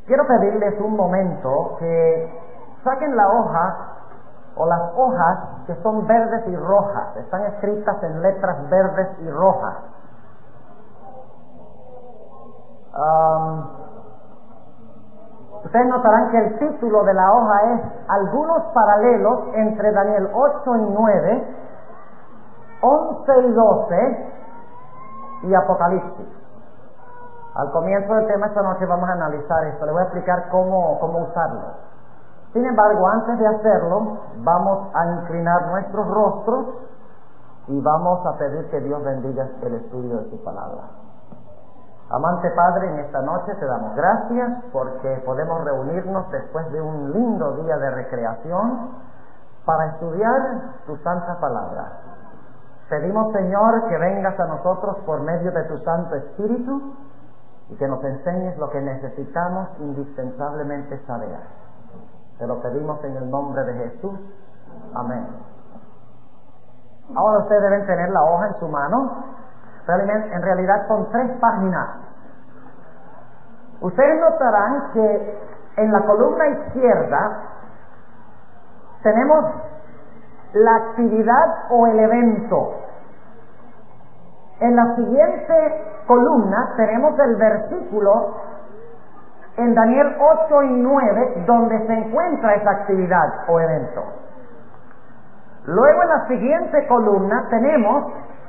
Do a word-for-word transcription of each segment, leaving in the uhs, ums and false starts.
Quiero pedirles un momento que saquen la hoja o las hojas que son verdes y rojas. Están escritas en letras verdes y rojas. Um, ustedes notarán que el título de la hoja es Algunos paralelos entre Daniel ocho y nueve, once y doce y Apocalipsis. Al comienzo del tema esta noche vamos a analizar esto. Le voy a explicar cómo, cómo usarlo. Sin embargo, antes de hacerlo, vamos a inclinar nuestros rostros y vamos a pedir que Dios bendiga el estudio de su palabra. Amante Padre, en esta noche te damos gracias porque podemos reunirnos después de un lindo día de recreación para estudiar tu santa palabra. Pedimos, Señor, que vengas a nosotros por medio de tu Santo Espíritu y que nos enseñes lo que necesitamos indispensablemente saber. Te lo pedimos en el nombre de Jesús. Amén. Ahora ustedes deben tener la hoja en su mano. Realmente, en realidad son tres páginas. Ustedes notarán que en la columna izquierda tenemos la actividad o el evento. En la siguiente columna tenemos el versículo en Daniel ocho y nueve donde se encuentra esa actividad o evento. Luego en la siguiente columna tenemos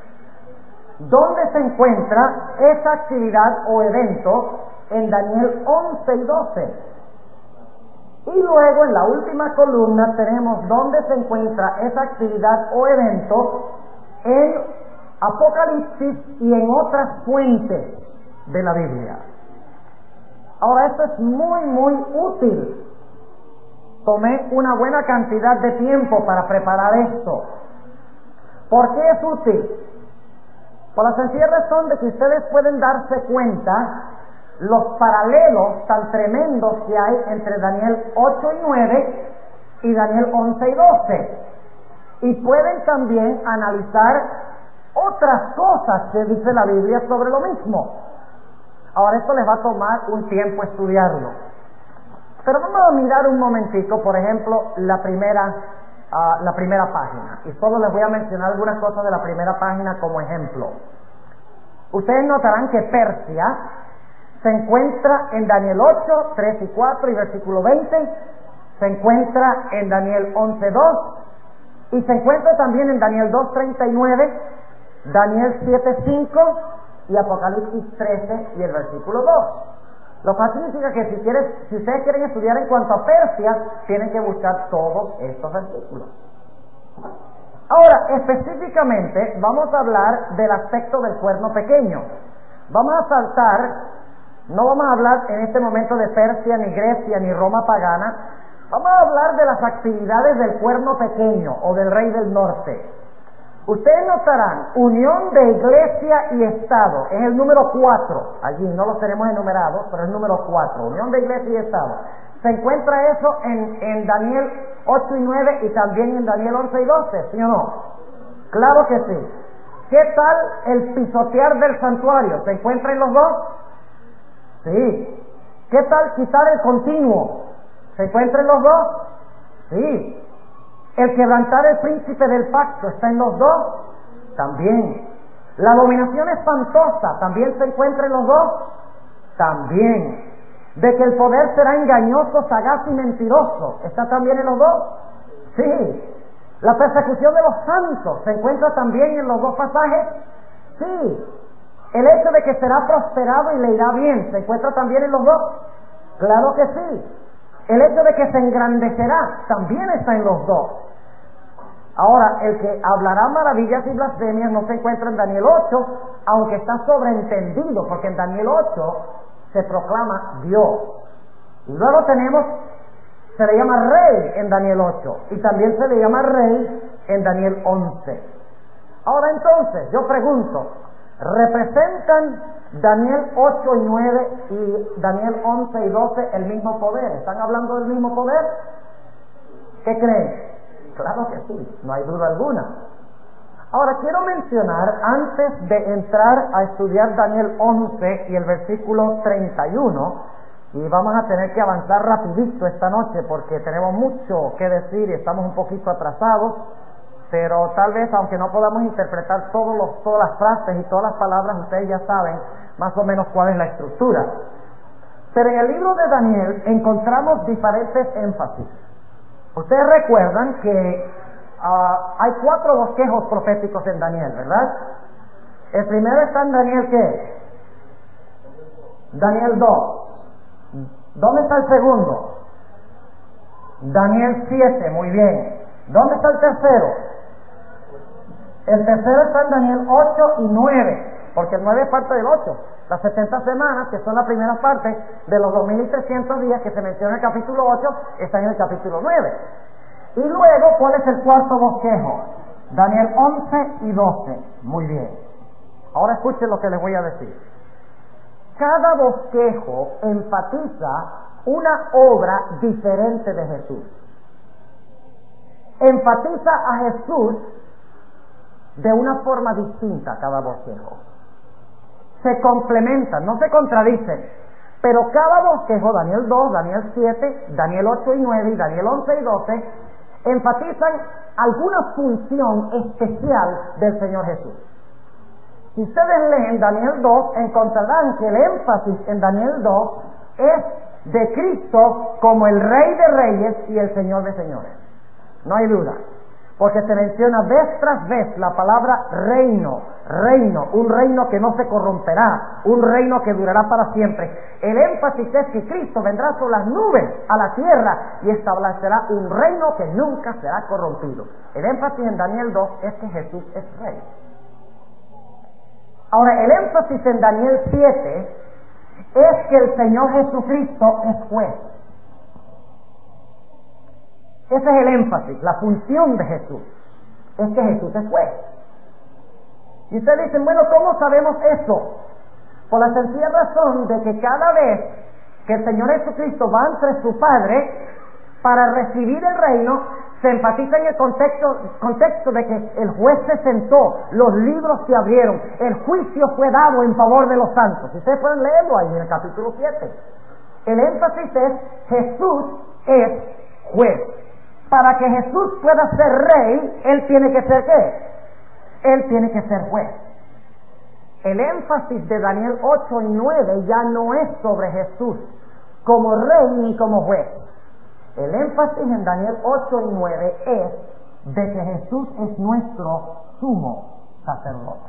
donde se encuentra esa actividad o evento en Daniel once y doce. Y luego en la última columna tenemos donde se encuentra esa actividad o evento en Apocalipsis y en otras fuentes de la Biblia. Ahora, esto es muy, muy útil. Tomé una buena cantidad de tiempo para preparar esto. ¿Por qué es útil? Por la sencilla razón de que ustedes pueden darse cuenta los paralelos tan tremendos que hay entre Daniel ocho y nueve y Daniel once y doce. Y pueden también analizar otras cosas que dice la Biblia sobre lo mismo. Ahora, esto les va a tomar un tiempo estudiarlo. Pero vamos a mirar un momentico, por ejemplo, la primera, uh, la primera página. Y solo les voy a mencionar algunas cosas de la primera página como ejemplo. Ustedes notarán que Persia se encuentra en Daniel ocho, tres y cuatro y versículo veinte. Se encuentra en Daniel once, dos. Y se encuentra también en Daniel dos, treinta y nueve. Daniel siete, cinco y Apocalipsis trece y el versículo dos. Lo cual significa que si, quieres, si ustedes quieren estudiar en cuanto a Persia, tienen que buscar todos estos versículos. Ahora, específicamente, vamos a hablar del aspecto del cuerno pequeño. Vamos a saltar, no vamos a hablar en este momento de Persia, ni Grecia, ni Roma pagana. Vamos a hablar de las actividades del cuerno pequeño o del rey del norte. Ustedes notarán, unión de iglesia y Estado, es el número cuatro, allí no los tenemos enumerados, pero es el número cuatro, unión de iglesia y Estado. Se encuentra eso en, en Daniel ocho y nueve y también en Daniel once y doce, ¿sí o no? Claro que sí. ¿Qué tal el pisotear del santuario? ¿Se encuentra en los dos? Sí. ¿Qué tal quitar el continuo? ¿Se encuentra en los dos? Sí. ¿El quebrantar el príncipe del pacto está en los dos? También. ¿La abominación espantosa también se encuentra en los dos? También. ¿De que el poder será engañoso, sagaz y mentiroso está también en los dos? Sí. ¿La persecución de los santos se encuentra también en los dos pasajes? Sí. ¿El hecho de que será prosperado y le irá bien se encuentra también en los dos? Claro que sí. El hecho de que se engrandecerá también está en los dos. Ahora, el que hablará maravillas y blasfemias no se encuentra en Daniel ocho, aunque está sobreentendido, porque en Daniel ocho se proclama Dios. Y luego tenemos, se le llama rey en Daniel ocho, y también se le llama rey en Daniel once. Ahora entonces, yo pregunto, ¿representan Daniel ocho y nueve y Daniel once y doce el mismo poder? ¿Están hablando del mismo poder? ¿Qué creen? Claro que sí, no hay duda alguna. Ahora quiero mencionar, antes de entrar a estudiar Daniel once y el versículo treinta y uno, Y vamos a tener que avanzar rapidito esta noche porque tenemos mucho que decir y estamos un poquito atrasados, pero tal vez aunque no podamos interpretar todos los, todas las frases y todas las palabras, ustedes ya saben más o menos cuál es la estructura. Pero en el libro de Daniel encontramos diferentes énfasis. Ustedes recuerdan que uh, hay cuatro bosquejos proféticos en Daniel, ¿verdad? El primero está en Daniel, ¿qué? Daniel dos. ¿Dónde está el segundo? Daniel siete, muy bien. ¿Dónde está el tercero? El tercero está en Daniel ocho y nueve, porque el nueve es parte del ocho. Las setenta semanas, que son la primera parte de los dos mil trescientos días que se menciona en el capítulo ocho, están en el capítulo nueve. Y luego, ¿cuál es el cuarto bosquejo? Daniel once y doce. Muy bien. Ahora escuchen lo que les voy a decir. Cada bosquejo enfatiza una obra diferente de Jesús. Enfatiza a Jesús de una forma distinta cada bosquejo. Se complementan, no se contradicen, pero cada bosquejo, Daniel dos, Daniel siete, Daniel ocho y nueve y Daniel once y doce, enfatizan alguna función especial del Señor Jesús. Si ustedes leen Daniel dos, encontrarán que el énfasis en Daniel dos es de Cristo como el Rey de Reyes y el Señor de Señores. No hay duda, porque se menciona vez tras vez la palabra reino, reino, un reino que no se corromperá, un reino que durará para siempre. El énfasis es que Cristo vendrá sobre las nubes a la tierra y establecerá un reino que nunca será corrompido. El énfasis en Daniel dos es que Jesús es Rey. Ahora, el énfasis en Daniel siete es que el Señor Jesucristo es juez. Ese es el énfasis, la función de Jesús, es que Jesús es juez. Y ustedes dicen, bueno, ¿cómo sabemos eso? Por la sencilla razón de que cada vez que el Señor Jesucristo va ante su Padre para recibir el reino, se enfatiza en el contexto, contexto de que el juez se sentó, los libros se abrieron, el juicio fue dado en favor de los santos. Ustedes pueden leerlo ahí en el capítulo siete. El énfasis es, Jesús es juez. Para que Jesús pueda ser rey, Él tiene que ser ¿qué? Él tiene que ser juez. El énfasis de Daniel ocho y nueve ya no es sobre Jesús como rey ni como juez. El énfasis en Daniel ocho y nueve es de que Jesús es nuestro sumo sacerdote.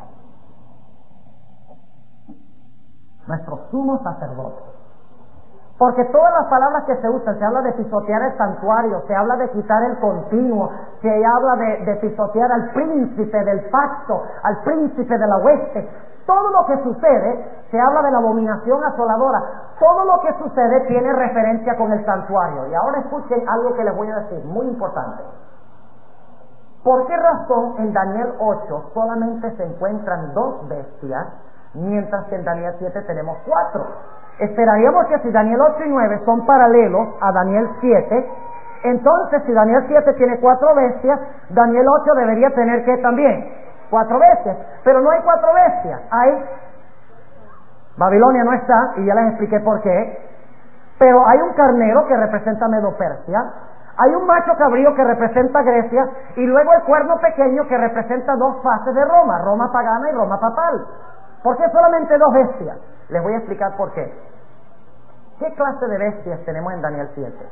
Nuestro sumo sacerdote. Porque todas las palabras que se usan, se habla de pisotear el santuario, se habla de quitar el continuo, se habla de, de pisotear al príncipe del pacto, al príncipe de la hueste. Todo lo que sucede, se habla de la abominación asoladora. Todo lo que sucede tiene referencia con el santuario. Y ahora escuchen algo que les voy a decir, muy importante. ¿Por qué razón en Daniel ocho solamente se encuentran dos bestias, mientras que en Daniel siete tenemos cuatro? Esperaríamos que si Daniel ocho y nueve son paralelos a Daniel siete, entonces si Daniel siete tiene cuatro bestias, Daniel ocho debería tener ¿qué también? Cuatro bestias. Pero no hay cuatro bestias, hay... Babilonia no está, y ya les expliqué por qué, pero hay un carnero que representa Medo-Persia, hay un macho cabrío que representa Grecia, y luego el cuerno pequeño que representa dos fases de Roma, Roma pagana y Roma papal. ¿Por qué solamente dos bestias? Les voy a explicar por qué. ¿Qué clase de bestias tenemos en Daniel siete?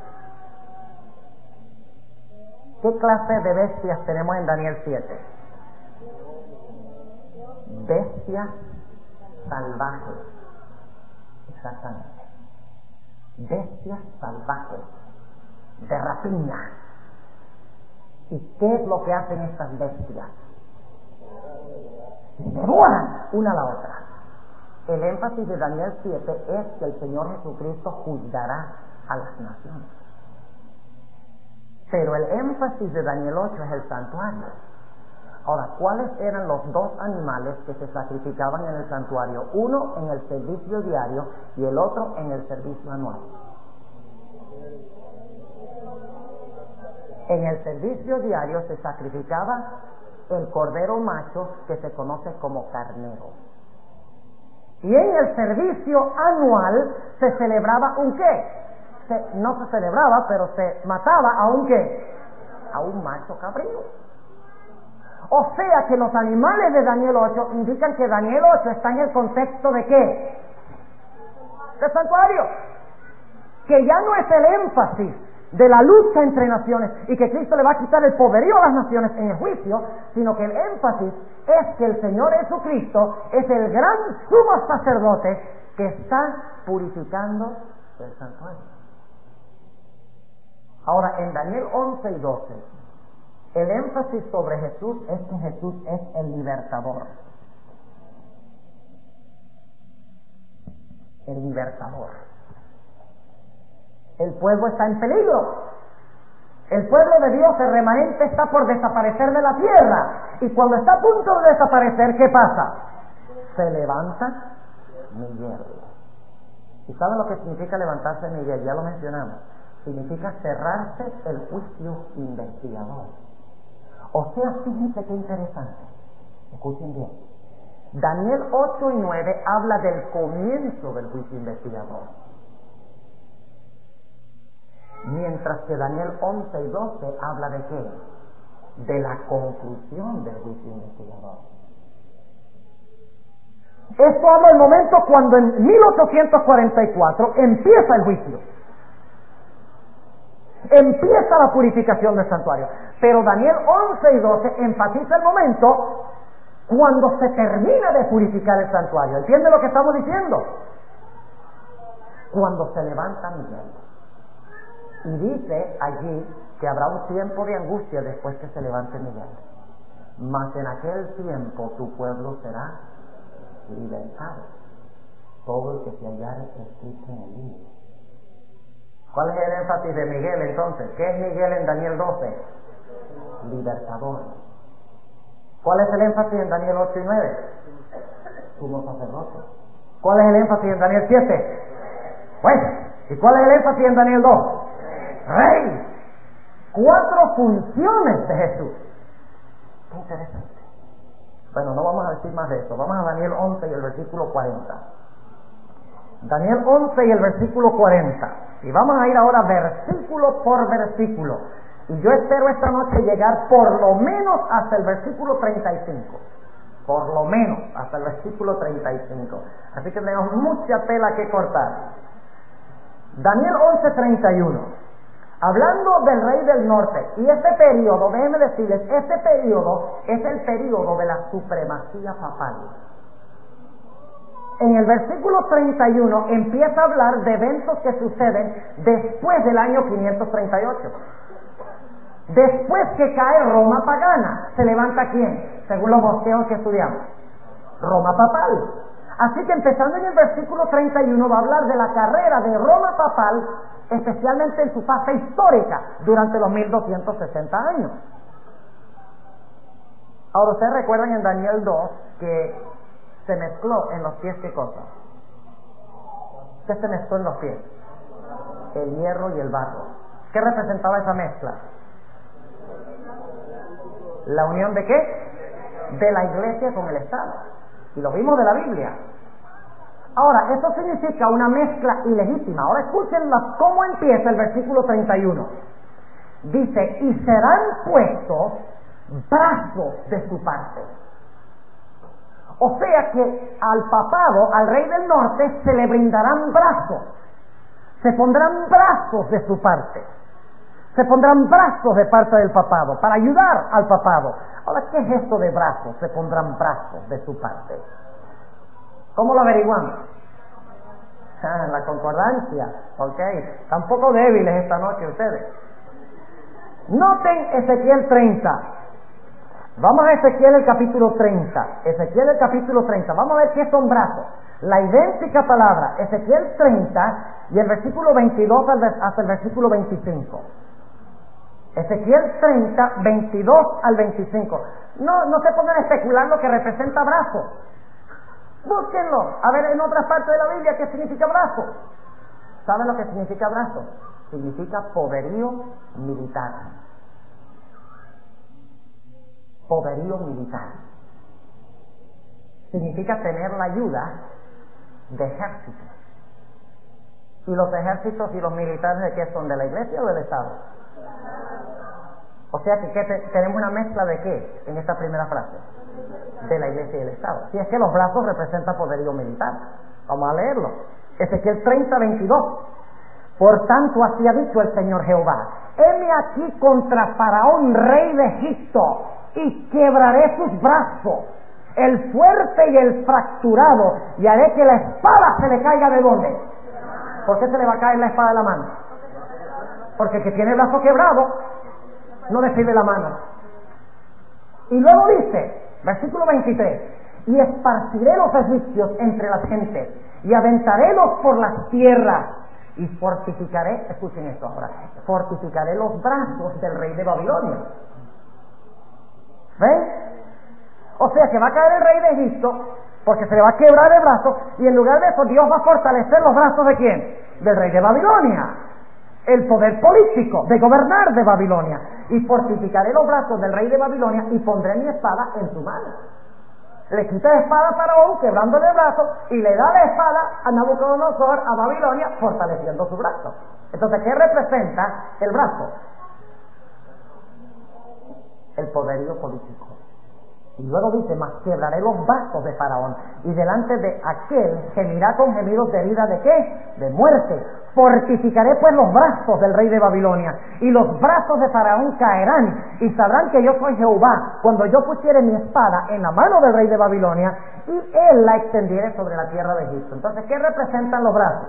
¿Qué clase de bestias tenemos en Daniel siete? Bestias salvajes. Exactamente. Bestias salvajes. De rapiña. ¿Y qué es lo que hacen estas bestias? Se devoran una a la otra. El énfasis de Daniel siete es que el Señor Jesucristo juzgará a las naciones. Pero el énfasis de Daniel ocho es el santuario. Ahora, ¿cuáles eran los dos animales que se sacrificaban en el santuario? Uno en el servicio diario y el otro en el servicio anual. En el servicio diario se sacrificaba el cordero macho que se conoce como carnero. Y en el servicio anual se celebraba un qué. Se, no se celebraba, pero se mataba a un qué. A un macho cabrío. O sea que los animales de Daniel ocho indican que Daniel ocho está en el contexto de qué. Del santuario. Que ya no es el énfasis de la lucha entre naciones y que Cristo le va a quitar el poderío a las naciones en el juicio, sino que el énfasis es que el Señor Jesucristo es el gran sumo sacerdote que está purificando el santuario. Ahora, en Daniel once y doce, el énfasis sobre Jesús es que Jesús es el libertador. El libertador. El pueblo está en peligro. El pueblo de Dios, el remanente, está por desaparecer de la tierra. Y cuando está a punto de desaparecer, ¿qué pasa? Se levanta Miguel. ¿Y saben lo que significa levantarse Miguel? Ya lo mencionamos. Significa cerrarse el juicio investigador. O sea, fíjense qué interesante. Escuchen bien. Daniel ocho y nueve habla del comienzo del juicio investigador. Mientras que Daniel once y doce habla de qué? De la conclusión del juicio investigador. Esto habla del momento cuando en mil ochocientos cuarenta y cuatro empieza el juicio. Empieza la purificación del santuario. Pero Daniel once y doce enfatiza el momento cuando se termina de purificar el santuario. ¿Entiende lo que estamos diciendo? Cuando se levanta Miguel. Y dice allí que habrá un tiempo de angustia después que se levante Miguel. Mas en aquel tiempo tu pueblo será libertado. Todo el que se hallare escrito en el libro. ¿Cuál es el énfasis de Miguel entonces? ¿Qué es Miguel en Daniel doce? Libertador. ¿Cuál es el énfasis en Daniel ocho y nueve? Sumo sacerdote. ¿Cuál es el énfasis en Daniel siete? Pues, ¿y cuál es el énfasis en Daniel dos? Rey. Cuatro funciones de Jesús. Qué interesante. Bueno, no vamos a decir más de eso. Vamos a Daniel once y el versículo cuarenta. Daniel once y el versículo cuarenta. Y vamos a ir ahora versículo por versículo. Y yo espero esta noche llegar por lo menos hasta el versículo treinta y cinco. Por lo menos hasta el versículo treinta y cinco. Así que tenemos mucha tela que cortar. Daniel once treinta y uno. Hablando del rey del norte, y este periodo, déjenme decirles, este periodo es el periodo de la supremacía papal. En el versículo treinta y uno empieza a hablar de eventos que suceden después del año quinientos treinta y ocho. Después que cae Roma pagana, ¿se levanta quién? Según los bosqueos que estudiamos. Roma papal. Así que empezando en el versículo treinta y uno va a hablar de la carrera de Roma papal, especialmente en su fase histórica, durante los mil doscientos sesenta años. Ahora, ustedes recuerdan en Daniel dos que se mezcló en los pies, ¿qué cosa? ¿Qué se mezcló en los pies? El hierro y el barro. ¿Qué representaba esa mezcla? ¿La unión de qué? De la iglesia con el Estado. Y lo vimos de la Biblia. Ahora, eso significa una mezcla ilegítima. Ahora escuchen cómo empieza el versículo treinta y uno. Dice, y serán puestos brazos de su parte. O sea que al papado, al rey del norte, se le brindarán brazos. Se pondrán brazos de su parte. Se pondrán brazos de parte del papado para ayudar al papado. Ahora, ¿qué es esto de brazos? Se pondrán brazos de su parte. ¿Cómo lo averiguamos? Ah, la concordancia. Ok, están poco débiles esta noche ustedes. Noten Ezequiel treinta. Vamos a Ezequiel el capítulo treinta. Ezequiel el capítulo treinta. Vamos a ver qué son brazos. La idéntica palabra. Ezequiel treinta y el versículo veintidós hasta el versículo veinticinco. Ezequiel treinta, veintidós al veinticinco. No, no se pongan a especular lo que representa brazos. Búsquenlo. A ver en otras partes de la Biblia qué significa brazo. ¿Saben lo que significa brazo? Significa poderío militar. Poderío militar. Significa tener la ayuda de ejércitos. ¿Y los ejércitos y los militares de qué son? ¿De la iglesia o del Estado? O sea que ¿qué te, tenemos una mezcla de qué en esta primera frase, de la iglesia y el Estado. Si es que los brazos representan poderío militar. Vamos a leerlo. Ezequiel treinta, veintidós. Por tanto así ha dicho el Señor Jehová: heme aquí contra Faraón, rey de Egipto, y quebraré sus brazos, el fuerte y el fracturado, y haré que la espada se le caiga de dónde. ¿Por qué se le va a caer la espada de la mano? Porque el que tiene el brazo quebrado no le sirve la mano. Y luego dice, versículo veintitrés: y esparciré los egipcios entre las gentes, y aventarélos por las tierras, y fortificaré, escuchen esto ahora, fortificaré los brazos del rey de Babilonia. ¿Ven? O sea que va a caer el rey de Egipto, porque se le va a quebrar el brazo, y en lugar de eso Dios va a fortalecer los brazos ¿de quién? Del rey de Babilonia. El poder político de gobernar de Babilonia. Y fortificaré los brazos del rey de Babilonia y pondré mi espada en su mano. Le quita la espada a Faraón, quebrándole el brazo, y le da la espada a Nabucodonosor, a Babilonia, fortaleciendo su brazo. Entonces, ¿qué representa el brazo? El poderío político. Y luego dice: mas quebraré los brazos de Faraón, y delante de aquel gemirá con gemidos de herida ¿de qué? De muerte. Fortificaré pues los brazos del rey de Babilonia, y los brazos de Faraón caerán, y sabrán que yo soy Jehová, cuando yo pusiere mi espada en la mano del rey de Babilonia, y él la extendiere sobre la tierra de Egipto. Entonces, ¿qué representan los brazos?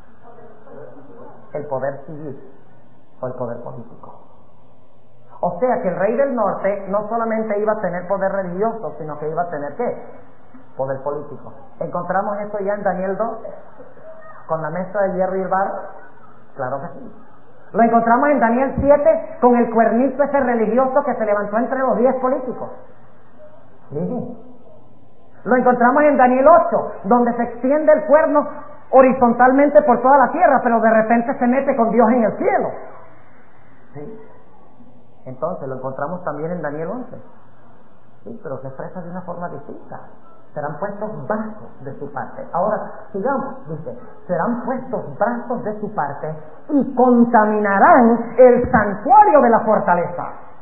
El poder civil o el poder político. O sea que el rey del norte no solamente iba a tener poder religioso, sino que iba a tener ¿qué? Poder político. ¿Encontramos eso ya en Daniel dos? ¿Con la mesa de hierro y el barro? Claro que sí. Lo encontramos en Daniel siete con el cuernito ese religioso que se levantó entre los diez políticos. Sí. Lo encontramos en Daniel ocho, donde se extiende el cuerno horizontalmente por toda la tierra, pero de repente se mete con Dios en el cielo. Sí. Entonces lo encontramos también en Daniel once. Sí, pero se expresa de una forma distinta. Serán puestos brazos de su parte. Ahora, sigamos, dice, serán puestos brazos de su parte y contaminarán el santuario de la fortaleza.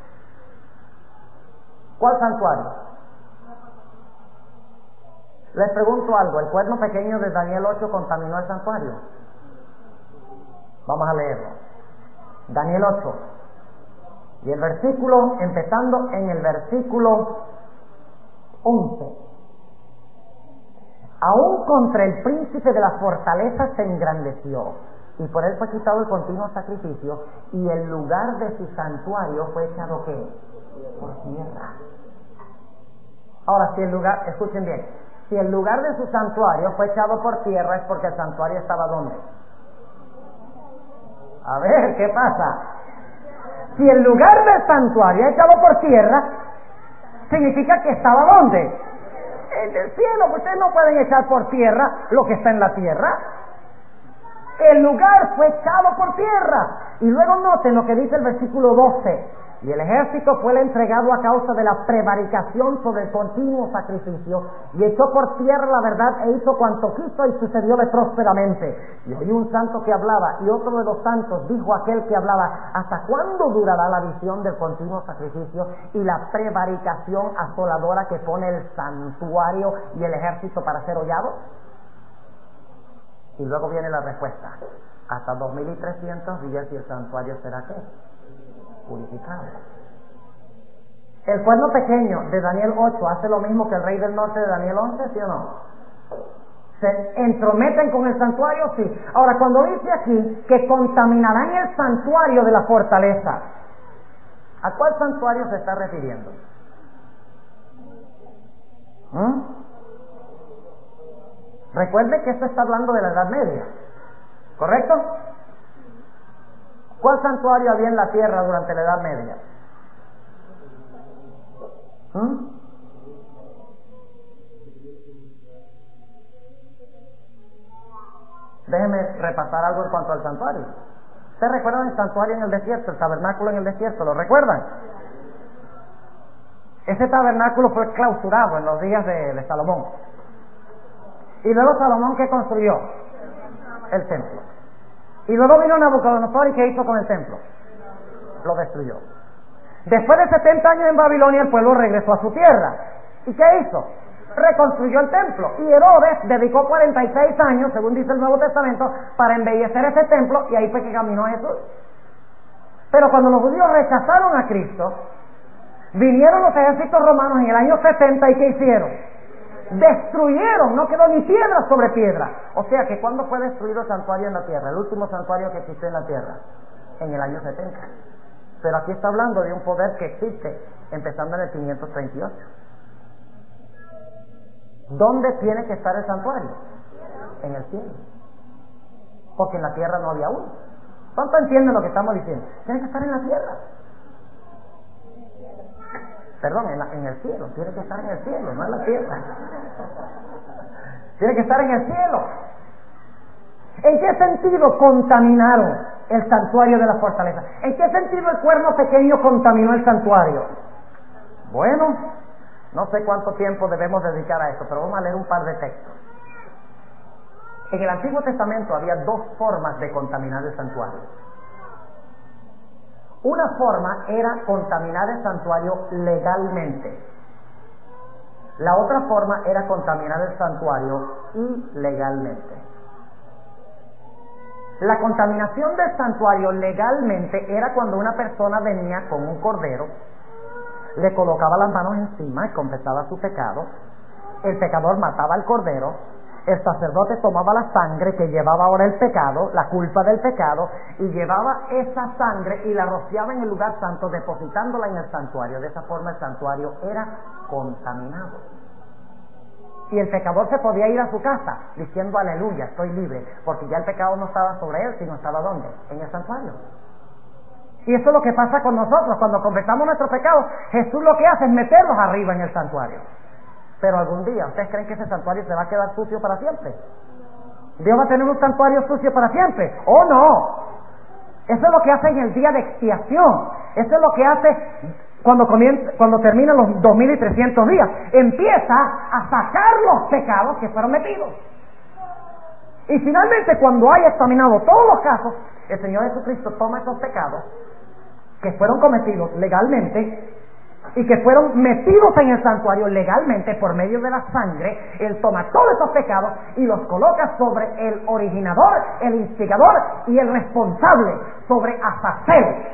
¿Cuál santuario? Les pregunto algo, ¿el cuerno pequeño de Daniel ocho contaminó el santuario? Vamos a leerlo. Daniel ocho. Y el versículo, empezando en el versículo once. Aún contra el príncipe de la fortaleza se engrandeció, y por él fue quitado el continuo sacrificio, y el lugar de su santuario fue echado ¿qué? Por tierra. Ahora, si el lugar, escuchen bien, si el lugar de su santuario fue echado por tierra, es porque el santuario estaba ¿dónde? A ver, ¿qué pasa? Si el lugar del santuario es echado por tierra, significa que estaba ¿dónde? En el cielo. Ustedes no pueden echar por tierra lo que está en la tierra. El lugar fue echado por tierra. Y luego noten lo que dice el versículo doce. Y el ejército fue entregado a causa de la prevaricación sobre el continuo sacrificio, y echó por tierra la verdad e hizo cuanto quiso, y sucedióle prósperamente. Y oí un santo que hablaba, y otro de los santos dijo a aquel que hablaba: ¿hasta cuándo durará la visión del continuo sacrificio y la prevaricación asoladora que pone el santuario y el ejército para ser hollados? Y luego viene la respuesta: hasta dos mil trescientos días, y el santuario será ¿qué? Purificado. ¿El cuerno pequeño de Daniel ocho hace lo mismo que el rey del norte de Daniel once, sí o no? ¿Se entrometen con el santuario? Sí. Ahora, cuando dice aquí que contaminarán el santuario de la fortaleza, ¿a cuál santuario se está refiriendo? ¿Mm? Recuerde que esto está hablando de la Edad Media, ¿correcto? ¿Cuál santuario había en la tierra durante la Edad Media? ¿Mm? Déjeme repasar algo en cuanto al santuario. ¿Ustedes recuerdan el santuario en el desierto, el tabernáculo en el desierto? ¿Lo recuerdan? Ese tabernáculo fue clausurado en los días de, de Salomón. Y luego Salomón, ¿qué construyó? El templo. Y luego vino Nabucodonosor, ¿y qué hizo con el templo? Lo destruyó. Después de setenta años en Babilonia, el pueblo regresó a su tierra. ¿Y qué hizo? Reconstruyó el templo. Y Herodes dedicó cuarenta y seis años, según dice el Nuevo Testamento, para embellecer ese templo, y ahí fue que caminó Jesús. Pero cuando los judíos rechazaron a Cristo, vinieron los ejércitos romanos en el año setenta, ¿y qué hicieron? Destruyeron, no quedó ni piedra sobre piedra. O sea que ¿cuándo fue destruido el santuario en la tierra? El último santuario que existió en la tierra, en el año setenta. Pero aquí está hablando de un poder que existe empezando en el quinientos treinta y ocho. ¿Dónde tiene que estar el santuario? En el cielo. Porque en la tierra no había uno. ¿Cuánto entienden lo que estamos diciendo? Tiene que estar en la tierra. Perdón, en, la, en el cielo. Tiene que estar en el cielo, no en la tierra. Tiene que estar en el cielo. ¿En qué sentido contaminaron el santuario de la fortaleza? ¿En qué sentido el cuerno pequeño contaminó el santuario? Bueno, no sé cuánto tiempo debemos dedicar a esto, pero vamos a leer un par de textos. En el Antiguo Testamento había dos formas de contaminar el santuario. Una forma era contaminar el santuario legalmente. La otra forma era contaminar el santuario ilegalmente. La contaminación del santuario legalmente era cuando una persona venía con un cordero, le colocaba las manos encima y confesaba su pecado, el pecador mataba al cordero, el sacerdote tomaba la sangre que llevaba ahora el pecado, la culpa del pecado, y llevaba esa sangre y la rociaba en el lugar santo, depositándola en el santuario. De esa forma el santuario era contaminado. Y el pecador se podía ir a su casa diciendo aleluya, estoy libre, porque ya el pecado no estaba sobre él, sino estaba ¿dónde? En el santuario. Y eso es lo que pasa con nosotros. Cuando confesamos nuestros pecados, Jesús lo que hace es meterlos arriba en el santuario. Pero algún día, ¿ustedes creen que ese santuario se va a quedar sucio para siempre? ¿Dios va a tener un santuario sucio para siempre? ¡Oh, no! Eso es lo que hace en el día de expiación. Eso es lo que hace cuando comienza, cuando terminan los dos mil trescientos días. Empieza a sacar los pecados que fueron metidos. Y finalmente, cuando haya examinado todos los casos, el Señor Jesucristo toma esos pecados que fueron cometidos legalmente y que fueron metidos en el santuario legalmente por medio de la sangre. Él toma todos esos pecados y los coloca sobre el originador, el instigador y el responsable, sobre Azazel.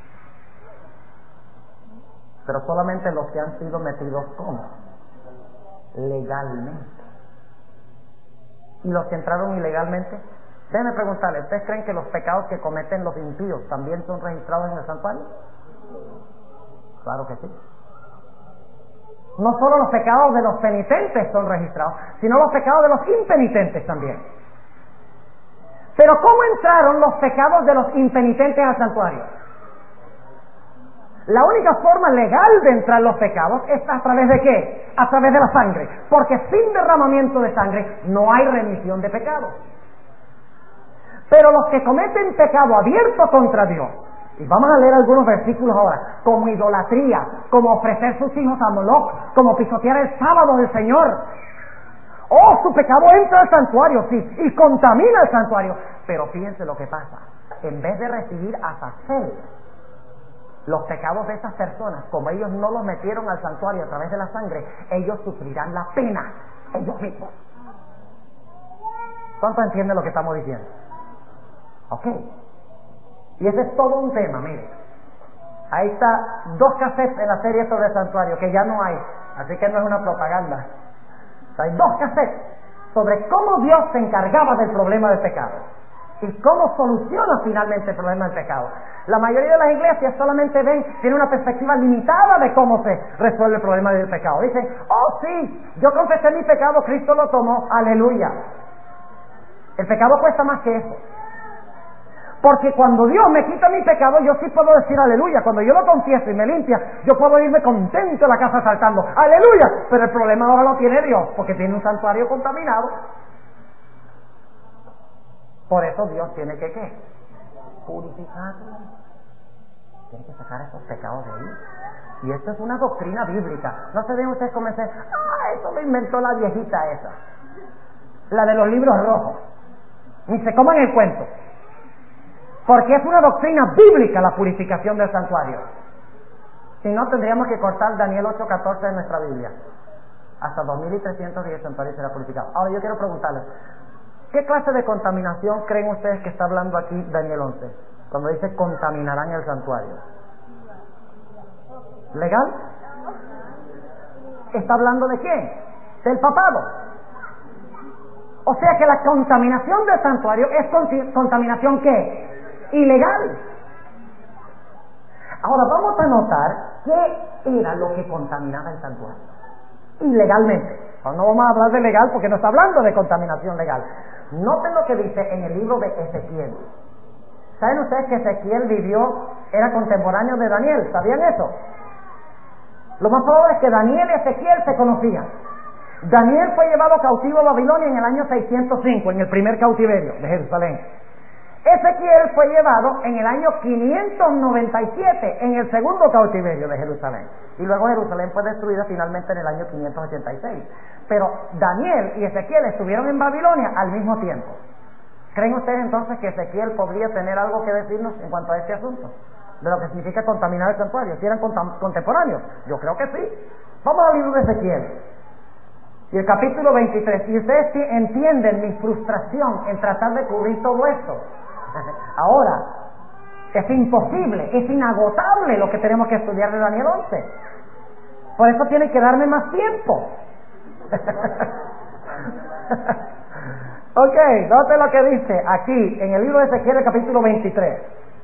Pero solamente los que han sido metidos como legalmente. ¿Y los que entraron ilegalmente? Déjenme preguntarles, ¿ustedes creen que los pecados que cometen los impíos también son registrados en el santuario? Claro que sí. No solo los pecados de los penitentes son registrados, sino los pecados de los impenitentes también. Pero ¿cómo entraron los pecados de los impenitentes al santuario? La única forma legal de entrar los pecados es a través de ¿qué? A través de la sangre. Porque sin derramamiento de sangre no hay remisión de pecados. Pero los que cometen pecado abierto contra Dios, y vamos a leer algunos versículos ahora, como idolatría, como ofrecer sus hijos a Moloch, como pisotear el sábado del Señor. Oh, su pecado entra al santuario, sí, y contamina el santuario. Pero fíjense lo que pasa. En vez de recibir Azazel, los pecados de esas personas, como ellos no los metieron al santuario a través de la sangre, ellos sufrirán la pena, ellos mismos. ¿Cuánto entienden lo que estamos diciendo? Ok. Y ese es todo un tema, mire. Ahí está dos cassettes en la serie sobre el santuario, que ya no hay, así que no es una propaganda. O sea, hay dos cassettes sobre cómo Dios se encargaba del problema del pecado y cómo soluciona finalmente el problema del pecado. La mayoría de las iglesias solamente ven, tienen una perspectiva limitada de cómo se resuelve el problema del pecado. Dicen, oh sí, yo confesé mi pecado, Cristo lo tomó, aleluya. El pecado cuesta más que eso. Porque cuando Dios me quita mi pecado, yo sí puedo decir aleluya. Cuando yo lo confieso y me limpia, yo puedo irme contento a la casa saltando, aleluya. Pero el problema ahora lo tiene Dios, porque tiene un santuario contaminado. Por eso Dios tiene que, ¿qué? Purificarlo. Tiene que sacar esos pecados de ahí. Y esto es una doctrina bíblica. No se ven ustedes como decir, ah, eso lo inventó la viejita esa. la de los libros rojos. Ni se coman el cuento. Porque es una doctrina bíblica la purificación del santuario. Si no, tendríamos que cortar Daniel ocho catorce de nuestra Biblia. Hasta dos mil trescientos días el santuario será purificado. Ahora yo quiero preguntarles, ¿qué clase de contaminación creen ustedes que está hablando aquí Daniel once? Cuando dice contaminarán el santuario. ¿Legal? ¿Está hablando de quién? Del papado. O sea que la contaminación del santuario es contaminación ¿qué? Ilegal. Ahora vamos a notar qué era lo que contaminaba el santuario ilegalmente. Ahora no vamos a hablar de legal porque no está hablando de contaminación legal. Noten lo que dice en el libro de Ezequiel. ¿Saben ustedes que Ezequiel vivió, era contemporáneo de Daniel? ¿Sabían eso? Lo más probable es que Daniel y Ezequiel se conocían. Daniel fue llevado cautivo a Babilonia en el año seiscientos cinco, en el primer cautiverio de Jerusalén. Ezequiel fue llevado en el año quinientos noventa y siete, en el segundo cautiverio de Jerusalén. Y luego Jerusalén fue destruida finalmente en el año quinientos ochenta y seis. Pero Daniel y Ezequiel estuvieron en Babilonia al mismo tiempo. ¿Creen ustedes entonces que Ezequiel podría tener algo que decirnos en cuanto a este asunto? De lo que significa contaminar el santuario. ¿Si eran contemporáneos? Yo creo que sí. Vamos al libro de Ezequiel. Y el capítulo veintitrés. Y ustedes entienden mi frustración en tratar de cubrir todo esto. Ahora, es imposible, es inagotable lo que tenemos que estudiar de Daniel once. Por eso tiene que darme más tiempo. Ok, note lo que dice aquí en el libro de Ezequiel, el capítulo veintitrés.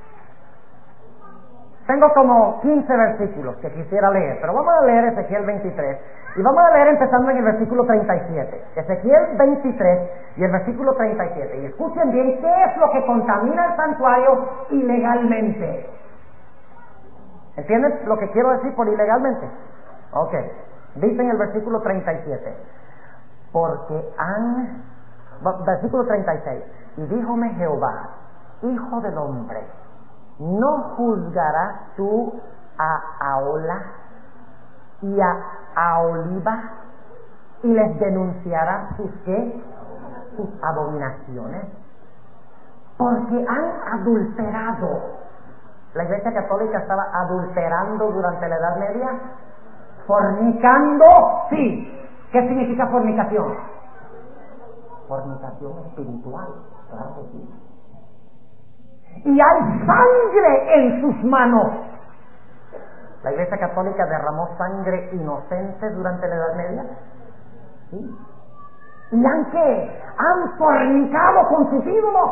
Tengo como quince versículos que quisiera leer, pero vamos a leer Ezequiel veintitrés y vamos a leer empezando en el versículo treinta y siete. Ezequiel veintitrés y el versículo treinta y siete. Y escuchen bien qué es lo que contamina el santuario ilegalmente. ¿Entienden lo que quiero decir por ilegalmente? Ok, dice en el versículo treinta y siete. Porque han... Versículo treinta y seis. Y díjome Jehová, hijo del hombre, ¿no juzgarás tú a Ahola y a Aholiba y les denunciarás sus qué? Sus abominaciones? Porque han adulterado. La Iglesia Católica estaba adulterando durante la Edad Media. Fornicando, sí. ¿Qué significa fornicación? Fornicación espiritual, claro que sí. Y hay sangre en sus manos. La Iglesia Católica derramó sangre inocente durante la Edad Media. Sí. ¿Y han qué? Han fornicado con sus ídolos.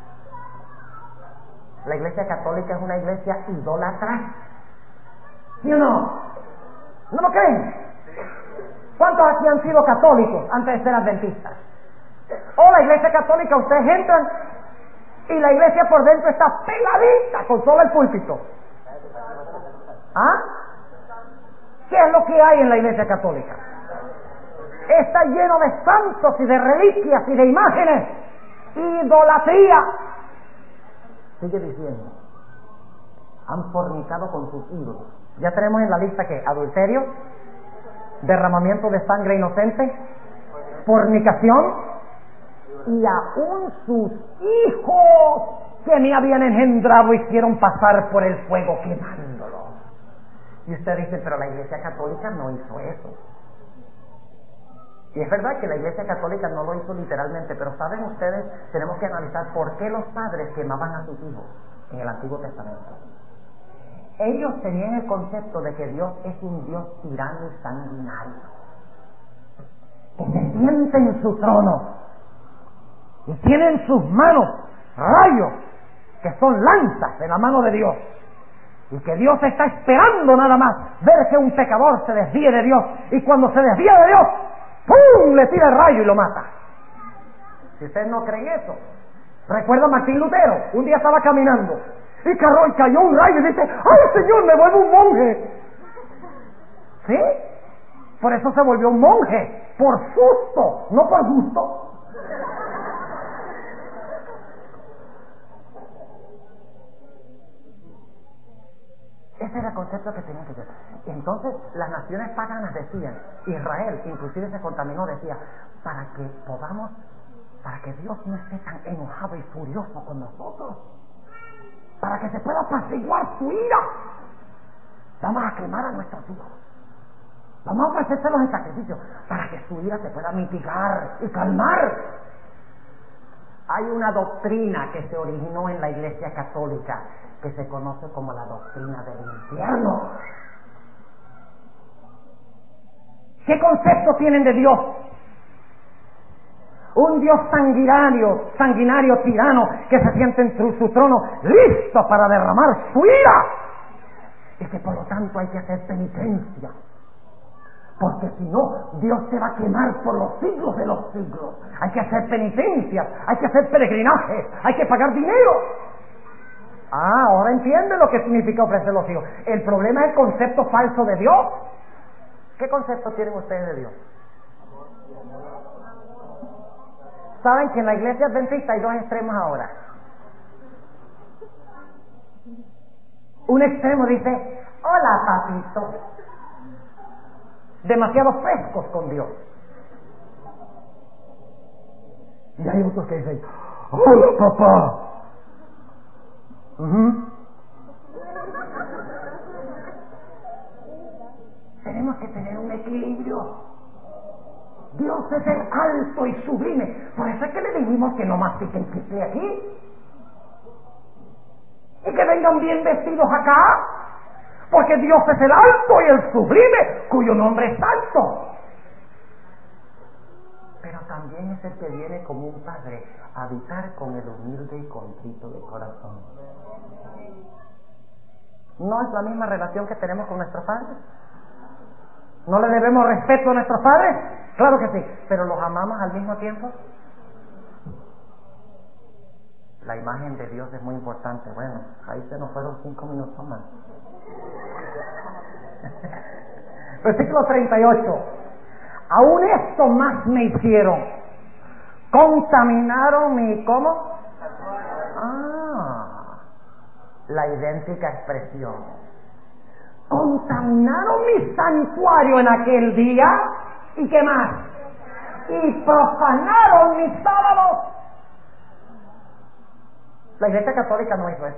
La Iglesia Católica es una iglesia idólatra. ¿Sí o no? ¿No lo creen? ¿Cuántos aquí han sido católicos antes de ser adventistas? O la Iglesia Católica, ustedes entran y la iglesia por dentro está peladita con solo el púlpito. ¿Ah? ¿Qué es lo que hay en la Iglesia Católica? Está lleno de santos y de reliquias y de imágenes. Idolatría. Sigue diciendo, han fornicado con sus ídolos. Ya tenemos en la lista que adulterio, derramamiento de sangre inocente, fornicación, y aún sus hijos que me habían engendrado hicieron pasar por el fuego quemándolo. Y usted dice, pero la Iglesia Católica no hizo eso. Y es verdad que la Iglesia Católica no lo hizo literalmente, pero saben ustedes, tenemos que analizar por qué los padres quemaban a sus hijos en el Antiguo Testamento. Ellos tenían el concepto de que Dios es un Dios tirano y sanguinario, que se siente en su trono y tiene en sus manos rayos que son lanzas en la mano de Dios, y que Dios está esperando nada más ver que un pecador se desvíe de Dios, y cuando se desvía de Dios, ¡pum!, le tira el rayo y lo mata. Si ustedes no creen eso, recuerda a Martín Lutero. Un día estaba caminando y cayó un rayo y dice, ¡ay, Señor, me vuelvo un monje! ¿Sí? Por eso se volvió un monje, por susto, no por gusto. Ese era el concepto que tenían que tener. Y entonces las naciones paganas decían, Israel inclusive se contaminó, decía, para que podamos para que Dios no esté tan enojado y furioso con nosotros, para que se pueda apaciguar su ira. Vamos a quemar a nuestros hijos, vamos a ofrecérselos en sacrificio, para que su ira se pueda mitigar y calmar. Hay una doctrina que se originó en la Iglesia Católica que se conoce como la doctrina del infierno. ¿Qué concepto tienen de Dios? Un Dios sanguinario, sanguinario tirano que se siente en su trono listo para derramar su ira, y que por lo tanto hay que hacer penitencia, porque si no Dios se va a quemar por los siglos de los siglos. Hay que hacer penitencias, hay que hacer peregrinajes, hay que pagar dinero. Ah, ahora entiende lo que significa ofrecer los hijos. El problema es el concepto falso de Dios. ¿Qué concepto tienen ustedes de Dios? Saben que en la iglesia adventista hay dos extremos ahora. Un extremo dice: hola papito, demasiado frescos con Dios. Y hay otros que dicen: hola papá. Uh-huh. Tenemos que tener un equilibrio. Dios es el alto y sublime. Por eso es que le dijimos que no mastiquen chicle aquí y que vengan bien vestidos acá, porque Dios es el alto y el sublime, cuyo nombre es santo. Pero también es el que viene como un padre a habitar con el humilde y contrito de corazón. ¿No es la misma relación que tenemos con nuestros padres? ¿No le debemos respeto a nuestros padres? Claro que sí, pero ¿los amamos al mismo tiempo? La imagen de Dios es muy importante. Bueno, ahí se nos fueron cinco minutos más. Versículo treinta y ocho. Aún esto más me hicieron. Contaminaron mi... ¿Cómo? Ah, la idéntica expresión. Contaminaron mi santuario en aquel día. ¿Y qué más? Y profanaron mis sábados. La Iglesia Católica no hizo eso.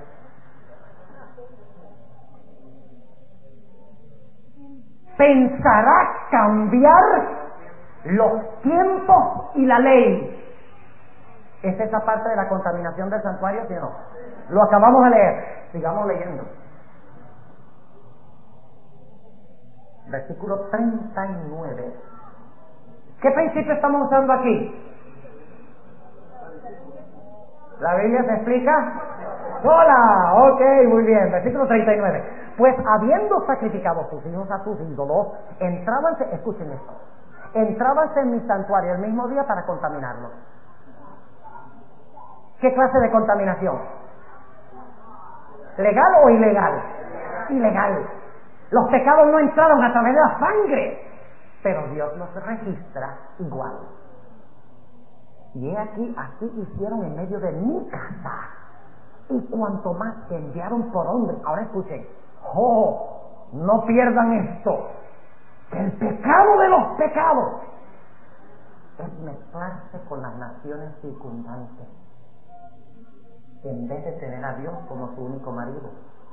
Pensará cambiar los tiempos y la ley. ¿Es esa parte de la contaminación del santuario, sí o no? Lo acabamos de leer. Sigamos leyendo. Versículo treinta y nueve. ¿Qué principio estamos usando aquí? ¿La Biblia se explica? ¡Hola! Ok, muy bien. Versículo treinta y nueve. Pues habiendo sacrificado sus hijos a sus ídolos, entrábanse, escuchen esto, entrábanse en mi santuario el mismo día para contaminarlo. ¿Qué clase de contaminación? ¿Legal o ilegal? Ilegal. Los pecados no entraron a través de la sangre, pero Dios los registra igual. Y he aquí, así hicieron en medio de mi casa, y cuanto más que enviaron por hombre. Ahora escuchen, ¡oh! No pierdan esto, que el pecado de los pecados es mezclarse con las naciones circundantes, en vez de tener a Dios como su único marido.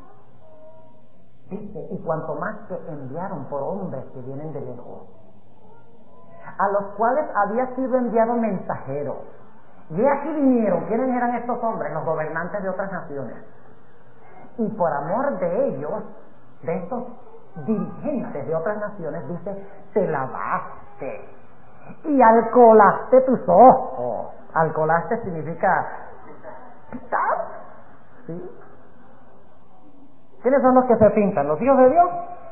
Dice, y cuanto más que enviaron por hombres que vienen de lejos, a los cuales había sido enviado mensajero. Y aquí vinieron. ¿Quiénes eran estos hombres? Los gobernantes de otras naciones. Y por amor de ellos, de estos dirigentes de otras naciones, dice, te lavaste y alcoholaste tus ojos. Alcoholaste significa pintar. ¿Sí? ¿Quiénes son los que se pintan? ¿Los hijos de Dios?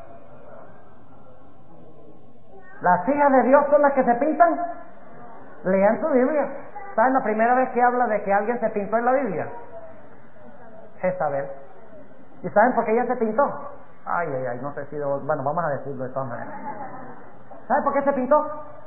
¿Las hijas de Dios son las que se pintan? Lean su Biblia. ¿Saben la primera vez que habla de que alguien se pintó en la Biblia? Jezabel. ¿Y saben por qué ella se pintó? Ay, ay, ay, no sé si... Bueno, vamos a decirlo de todas maneras. ¿Saben por qué se pintó?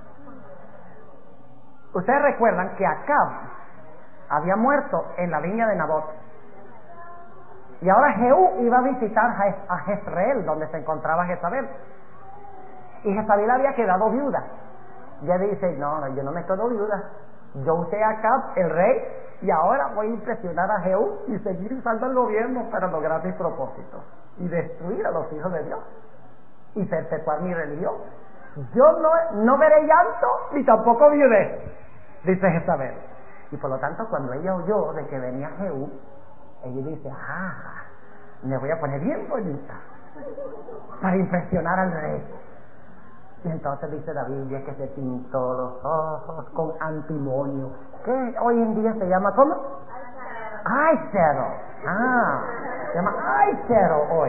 Ustedes recuerdan que Acab había muerto en la viña de Nabot. Y ahora Jehú iba a visitar a Jezreel, donde se encontraba Jezabel. Y Jezabel había quedado viuda. Ya dice, no, no, yo no me quedo viuda. Yo usé a Acab, el rey, y ahora voy a impresionar a Jehú y seguir usando el gobierno para lograr mis propósitos y destruir a los hijos de Dios y perpetuar mi religión. Yo no, no veré llanto ni tampoco viudez, dice Jezabel. Y por lo tanto, cuando ella oyó de que venía Jehú, ella dice, ah, me voy a poner bien bonita para impresionar al rey. Y entonces dice la Biblia que se pintó los ojos con antimonio, que hoy en día se llama ¿cómo? Eyeshadow. Ah, se llama eyeshadow hoy.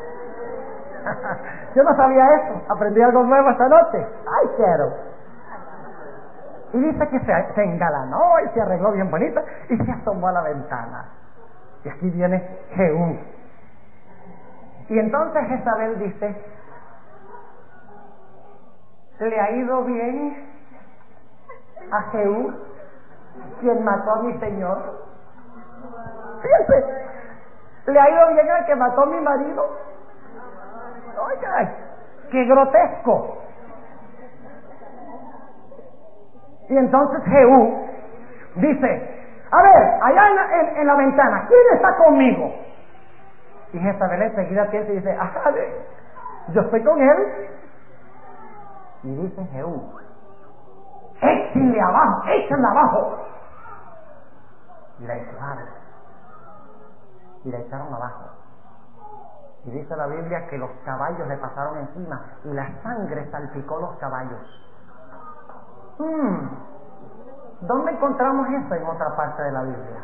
Yo no sabía eso, aprendí algo nuevo esta noche. Eyeshadow. Y dice que se, se engalanó y se arregló bien bonita y se asomó a la ventana. Y aquí viene Jehú. Y entonces Jezabel dice, ¿le ha ido bien a Jehú, quien mató a mi señor? Fíjense, ¿le ha ido bien al que mató a mi marido? Oiga, qué grotesco. Y entonces Jehú dice, a ver, allá en la, en, en la ventana, ¿quién está conmigo? Y Jezabel enseguida piensa y dice, ah, yo estoy con él. Y dice Jehú, échenle abajo, échenle abajo. Y la echaron. Y la echaron abajo. Y dice la Biblia que los caballos le pasaron encima y la sangre salpicó los caballos. Hmm. ¿Dónde encontramos eso en otra parte de la Biblia?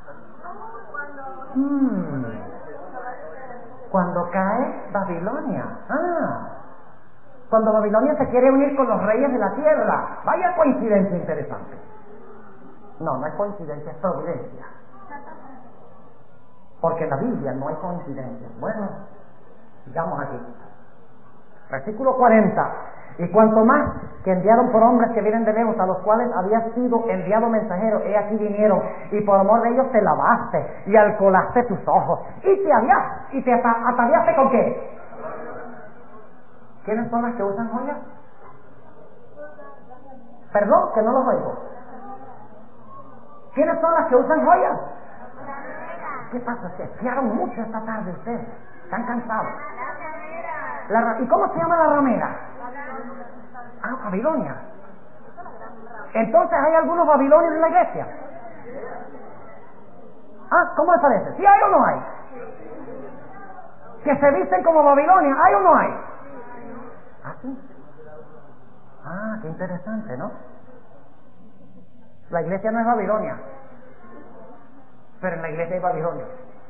Hmm. Cuando cae Babilonia. Ah. Cuando Babilonia se quiere unir con los reyes de la tierra. Vaya coincidencia interesante. No, no es coincidencia, es providencia. Porque en la Biblia no hay coincidencia. Bueno, sigamos aquí. Versículo cuarenta. Y cuanto más que enviaron por hombres que vienen de lejos, a los cuales había sido enviado mensajero, he aquí vinieron, y por amor de ellos te lavaste, y alcoholaste tus ojos, y te habías, y te ata- ataviaste con qué. ¿Quiénes son las que usan joyas? Perdón, que no los oigo. ¿Quiénes son las que usan joyas? ¿Qué pasa? Se espiaron mucho esta tarde ustedes. Están cansados. La ra- ¿Y cómo se llama la ramera? Ah, Babilonia. Entonces hay algunos babilonios en la iglesia. Ah, ¿cómo les parece? ¿Sí hay o no hay? Que se visten como Babilonia, ¿hay o no hay? Ah, sí. Ah, qué interesante, ¿no? La iglesia no es Babilonia, pero en la iglesia hay Babilonia.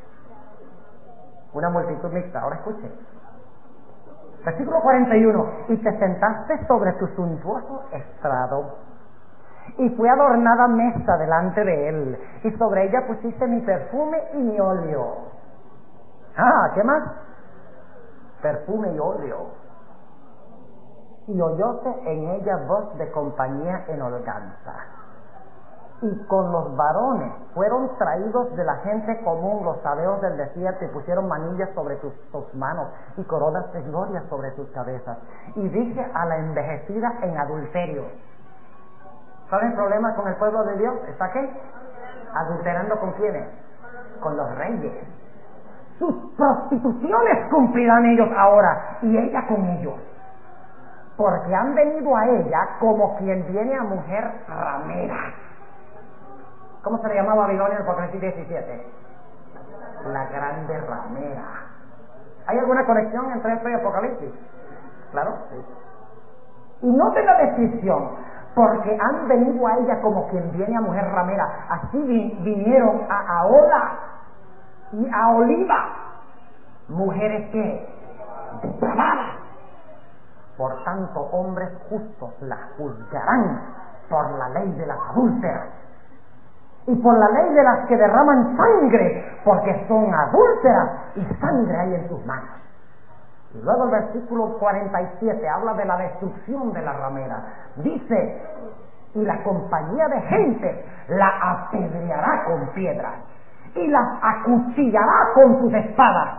Una multitud mixta. Ahora escuche. Versículo cuarenta y uno. Y te sentaste sobre tu suntuoso estrado, y fue adornada mesa delante de él, y sobre ella pusiste mi perfume y mi óleo. Ah, ¿qué más? Perfume y óleo. Y oyóse en ella voz de compañía en holganza. Y con los varones fueron traídos de la gente común los sabeos del desierto, y pusieron manillas sobre tus, tus manos y coronas de gloria sobre tus cabezas. Y dije a la envejecida en adulterio. ¿Cuál es el problema con el pueblo de Dios? ¿Está qué? ¿Adulterando con quiénes? Con los reyes. Sus prostituciones cumplirán ellos ahora, y ella con ellos. Porque han venido a ella como quien viene a mujer ramera. ¿Cómo se le llamaba Babilonia en el Apocalipsis diecisiete? La grande ramera. ¿Hay alguna conexión entre esto y Apocalipsis? Claro, sí. Y noten la descripción, porque han venido a ella como quien viene a mujer ramera. Así vinieron a Ahola y a Oliva, mujeres que depravadas. Por tanto, hombres justos la juzgarán por la ley de las adúlteras y por la ley de las que derraman sangre, porque son adúlteras y sangre hay en sus manos. Y luego el versículo cuarenta y siete habla de la destrucción de la ramera. Dice, y la compañía de gente la apedreará con piedras y las acuchillará con sus espadas,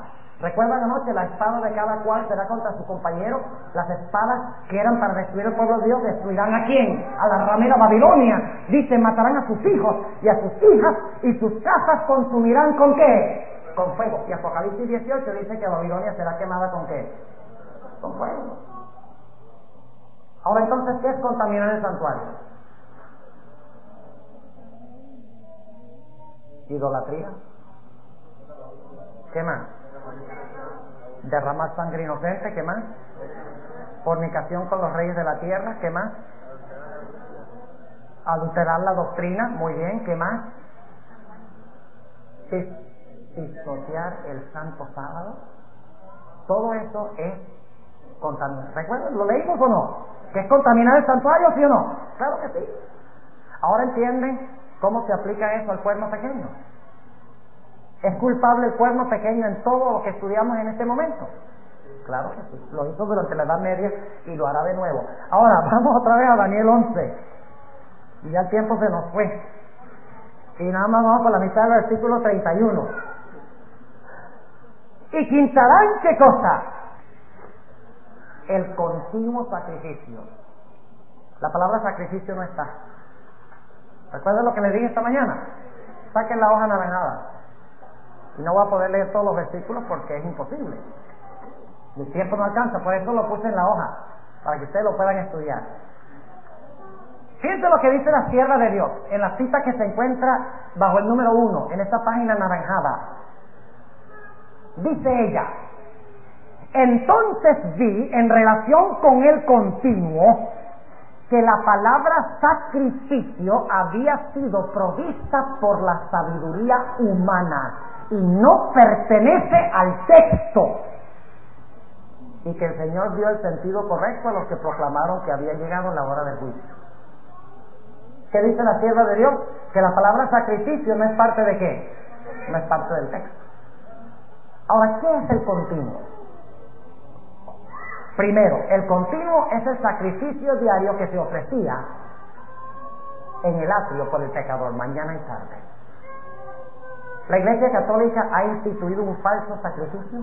¿Recuerdan anoche? La espada de cada cual será contra su compañero. Las espadas que eran para destruir el pueblo de Dios destruirán ¿a quién? A la ramera Babilonia. Dice, matarán a sus hijos y a sus hijas, y sus casas consumirán ¿con qué? Con fuego. Y Apocalipsis dieciocho dice que Babilonia será quemada ¿con qué? Con fuego. Ahora entonces, ¿qué es contaminar el santuario? Idolatría. ¿Qué más? Derramar sangre inocente. ¿Qué más? Fornicación con los reyes de la tierra. ¿Qué más? Adulterar la doctrina. Muy bien. ¿Qué más? Pisotear el santo sábado. Todo eso es contaminar. ¿Recuerdan? ¿Lo leímos o no? ¿Que es contaminar el santuario, sí o no? Claro que sí. Ahora entienden cómo se aplica eso al cuerno pequeño. ¿Es culpable el cuerno pequeño en todo lo que estudiamos en este momento? Claro que sí. Lo hizo durante la Edad Media y lo hará de nuevo. Ahora, vamos otra vez a Daniel once. Y ya el tiempo se nos fue. Y nada más vamos por la mitad del versículo treinta y uno. ¿Y quitarán qué cosa? El continuo sacrificio. La palabra sacrificio no está. ¿Recuerdan lo que les dije esta mañana? Saquen la hoja anaranjada. Y no voy a poder leer todos los versículos porque es imposible. El tiempo no alcanza, por eso lo puse en la hoja, para que ustedes lo puedan estudiar. Fíjense lo que dice la sierva de Dios, en la cita que se encuentra bajo el número uno, en esta página anaranjada. Dice ella, entonces vi, en relación con el continuo, que la palabra sacrificio había sido provista por la sabiduría humana y no pertenece al texto, y que el Señor dio el sentido correcto a los que proclamaron que había llegado la hora del juicio. ¿Qué dice la sierva de Dios? Que la palabra sacrificio no es parte de qué, no es parte del texto. Ahora, ¿qué es el continuo? Primero, el continuo es el sacrificio diario que se ofrecía en el atrio por el pecador, mañana y tarde. ¿La Iglesia Católica ha instituido un falso sacrificio?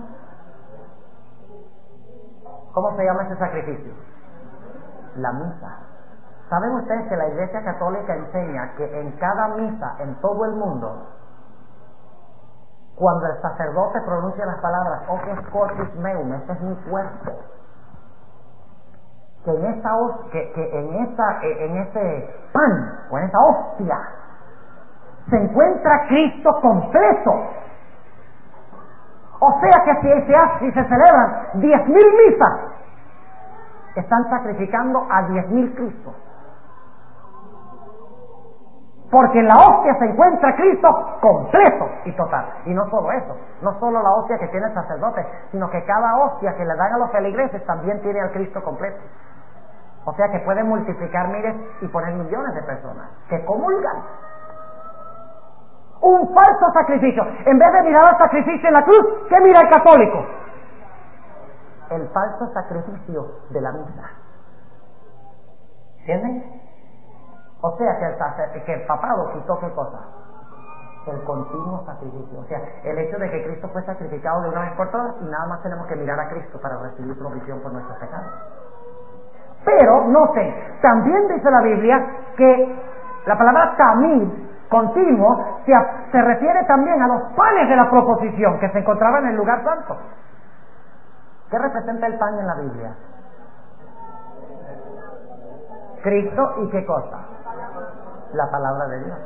¿Cómo se llama ese sacrificio? La misa. ¿Saben ustedes que la Iglesia Católica enseña que en cada misa en todo el mundo, cuando el sacerdote pronuncia las palabras "Hoc est corpus meum", este es mi cuerpo, que en esa que, que en esa en ese pan o en esa hostia se encuentra Cristo completo? O sea que si se hace, si se celebran diez mil misas, están sacrificando a diez mil Cristos, porque en la hostia se encuentra Cristo completo y total. Y no solo eso, no solo la hostia que tiene el sacerdote, sino que cada hostia que le dan a los feligreses también tiene al Cristo completo. O sea que pueden multiplicar miles y poner millones de personas que comulgan. Un falso sacrificio. En vez de mirar al sacrificio en la cruz, ¿qué mira el católico? El falso sacrificio de la misa. ¿Entienden? O sea que el, que el papado quitó ¿qué cosa? El continuo sacrificio. O sea, el hecho de que Cristo fue sacrificado de una vez por todas y nada más tenemos que mirar a Cristo para recibir provisión por nuestros pecados. Pero, noten, también dice la Biblia que la palabra tamid, continuo, se, se refiere también a los panes de la proposición que se encontraban en el lugar santo. ¿Qué representa el pan en la Biblia? Cristo, ¿y qué cosa? La palabra de Dios.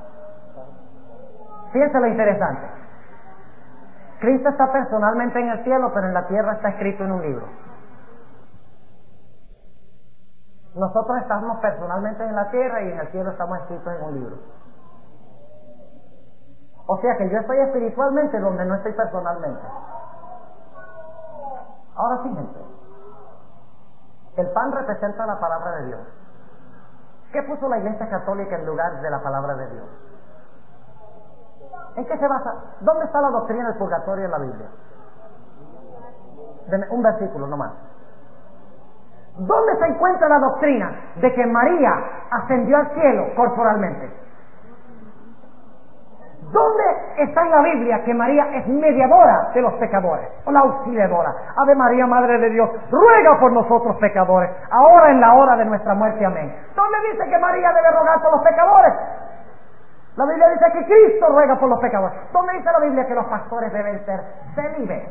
Fíjense lo interesante. Cristo está personalmente en el cielo, pero en la tierra está escrito en un libro. Nosotros estamos personalmente en la tierra y en el cielo estamos escritos en un libro. O sea que yo estoy espiritualmente donde no estoy personalmente. Ahora fíjense, el pan representa la palabra de Dios. ¿Qué puso la Iglesia Católica en lugar de la palabra de Dios? ¿En qué se basa? ¿Dónde está la doctrina del purgatorio en la Biblia? Deme un versículo nomás. ¿Dónde se encuentra la doctrina de que María ascendió al cielo corporalmente? ¿Dónde está en la Biblia que María es mediadora de los pecadores o la auxiliadora? Ave María, Madre de Dios, ruega por nosotros pecadores, ahora en la hora de nuestra muerte. Amén. ¿Dónde dice que María debe rogar por los pecadores? La Biblia dice que Cristo ruega por los pecadores. ¿Dónde dice la Biblia que los pastores deben ser célibes?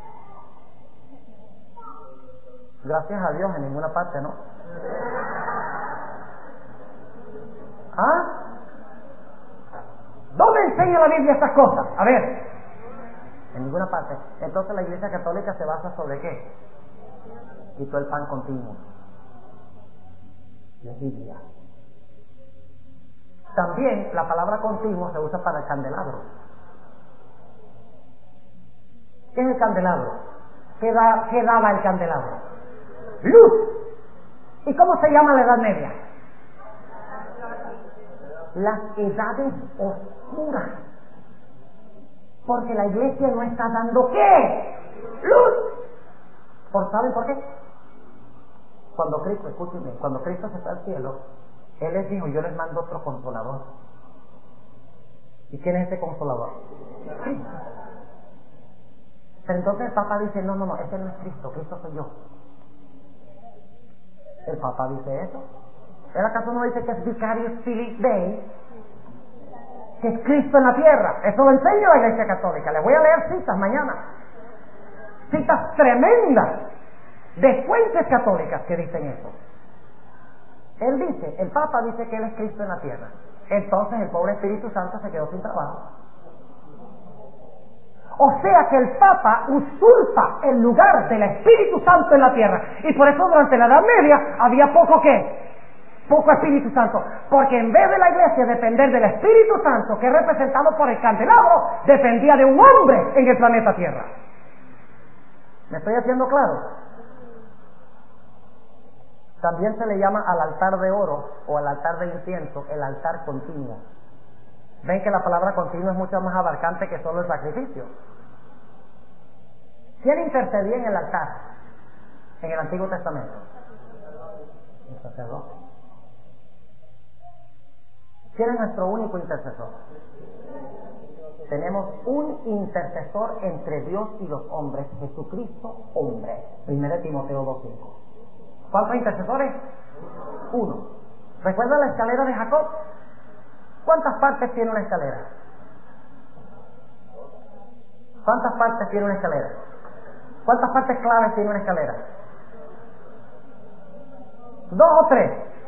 Gracias a Dios, en ninguna parte, ¿no? ¿Ah? ¿Dónde enseña la Biblia estas cosas? A ver, en ninguna parte. Entonces la Iglesia Católica se basa sobre ¿qué? Quitó el pan continuo. La Biblia. También la palabra continuo se usa para el candelabro. ¿Qué es el candelabro? ¿Qué, da, qué daba el candelabro? Luz. ¿Y cómo se llama la Edad Media? Las edades oscuras. Porque la iglesia no está dando ¿qué? Luz. ¿Por, ¿Saben por qué? Cuando Cristo, escúchenme, cuando Cristo se fue al cielo, Él les dijo, yo les mando otro consolador. ¿Y quién es ese consolador? Cristo. Pero entonces el Papa dice, no, no, no, ese no es Cristo, Cristo soy yo. El Papa dice eso. ¿El acaso no dice que es Vicarius Filii Dei? Que es Cristo en la tierra. Eso lo enseña la Iglesia Católica. Les voy a leer citas mañana. Citas tremendas de fuentes católicas que dicen eso. Él dice, el Papa dice que Él es Cristo en la tierra. Entonces el pobre Espíritu Santo se quedó sin trabajo. O sea que el Papa usurpa el lugar del Espíritu Santo en la tierra. Y por eso durante la Edad Media había poco ¿qué? Poco Espíritu Santo. Porque en vez de la iglesia depender del Espíritu Santo, que es representado por el candelabro, dependía de un hombre en el planeta Tierra. ¿Me estoy haciendo claro? También se le llama al altar de oro o al altar de incienso el altar continuo. Ven que la palabra continuo es mucho más abarcante que solo el sacrificio. ¿Quién intercedía en el altar en el Antiguo Testamento? El sacerdote. ¿Quién es nuestro único intercesor? Tenemos un intercesor entre Dios y los hombres, Jesucristo hombre. primera Timoteo dos cinco. ¿Cuántos intercesores? Uno. ¿Recuerda la escalera de Jacob? ¿Cuántas partes tiene una escalera? ¿Cuántas partes tiene una escalera? ¿Cuántas partes claves tiene una escalera? ¿Dos o tres?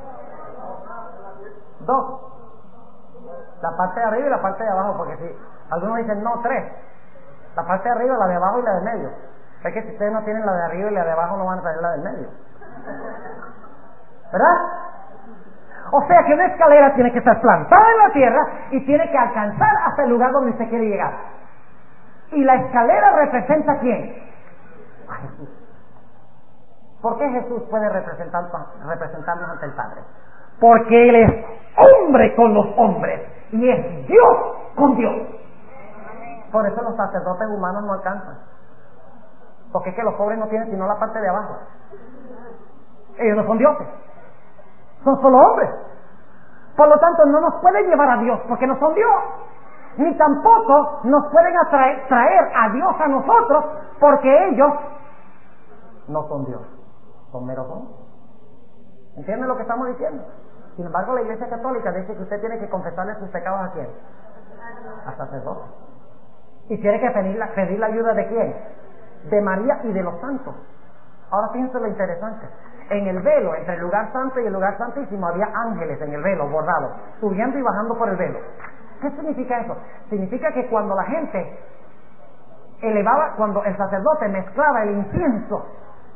Dos. La parte de arriba y la parte de abajo, porque si algunos dicen no, tres. La parte de arriba, la de abajo y la de medio. Es que si ustedes no tienen la de arriba y la de abajo, no van a tener la del medio. ¿Verdad? O sea que una escalera tiene que estar plantada en la tierra y tiene que alcanzar hasta el lugar donde usted quiere llegar. ¿Y la escalera representa a quién? A Jesús. ¿Por qué Jesús puede representar, representarnos ante el Padre? Porque Él es hombre con los hombres y es Dios con Dios. Por eso los sacerdotes humanos no alcanzan. Porque es que los pobres no tienen sino la parte de abajo. Ellos no son dioses. Son solo hombres. Por lo tanto, no nos pueden llevar a Dios porque no son Dios. Ni tampoco nos pueden atraer, traer a Dios a nosotros porque ellos no son Dios. Son meros hombres. ¿Entienden lo que estamos diciendo? Sin embargo, la Iglesia Católica dice que usted tiene que confesarle sus pecados ¿a quién? Al sacerdote. ¿Y tiene que pedir la, pedir la ayuda de quién? De María y de los santos. Ahora fíjense lo interesante. En el velo, entre el lugar santo y el lugar santísimo, había ángeles en el velo, bordados, subiendo y bajando por el velo. ¿Qué significa eso? Significa que cuando la gente elevaba, cuando el sacerdote mezclaba el incienso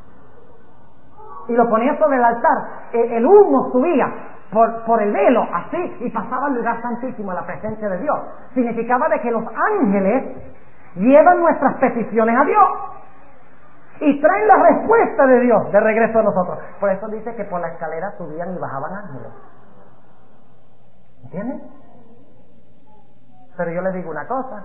y lo ponía sobre el altar, el humo subía por, por el velo, así, y pasaba al lugar santísimo, a la presencia de Dios. Significaba de que los ángeles llevan nuestras peticiones a Dios y traen la respuesta de Dios de regreso a nosotros. Por eso dice que por la escalera subían y bajaban ángeles. ¿Entienden? Pero yo les digo una cosa,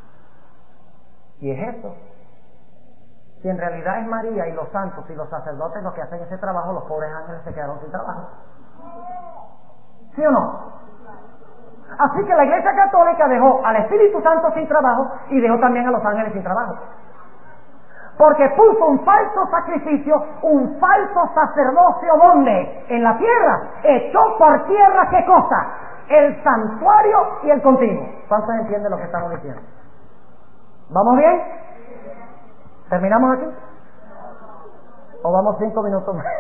y es eso. Si en realidad es María y los santos y los sacerdotes los que hacen ese trabajo, los pobres ángeles se quedaron sin trabajo. ¿Sí o no? Así que la Iglesia Católica dejó al Espíritu Santo sin trabajo y dejó también a los ángeles sin trabajo. Porque puso un falso sacrificio, un falso sacerdocio, ¿dónde? En la tierra. Echó por tierra, ¿qué cosa? El santuario y el continuo. ¿Cuántos entienden lo que estamos diciendo? ¿Vamos bien? ¿Terminamos aquí? ¿O vamos cinco minutos más?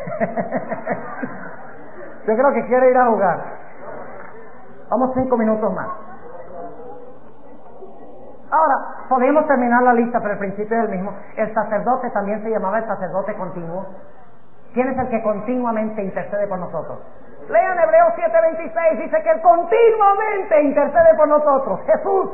Yo creo que quiere ir a jugar. Vamos cinco minutos más. Ahora, podemos terminar la lista, pero el principio es el mismo. El sacerdote también se llamaba el sacerdote continuo. ¿Quién es el que continuamente intercede por nosotros? Lean Hebreos siete veintiséis, dice que Él continuamente intercede por nosotros. Jesús.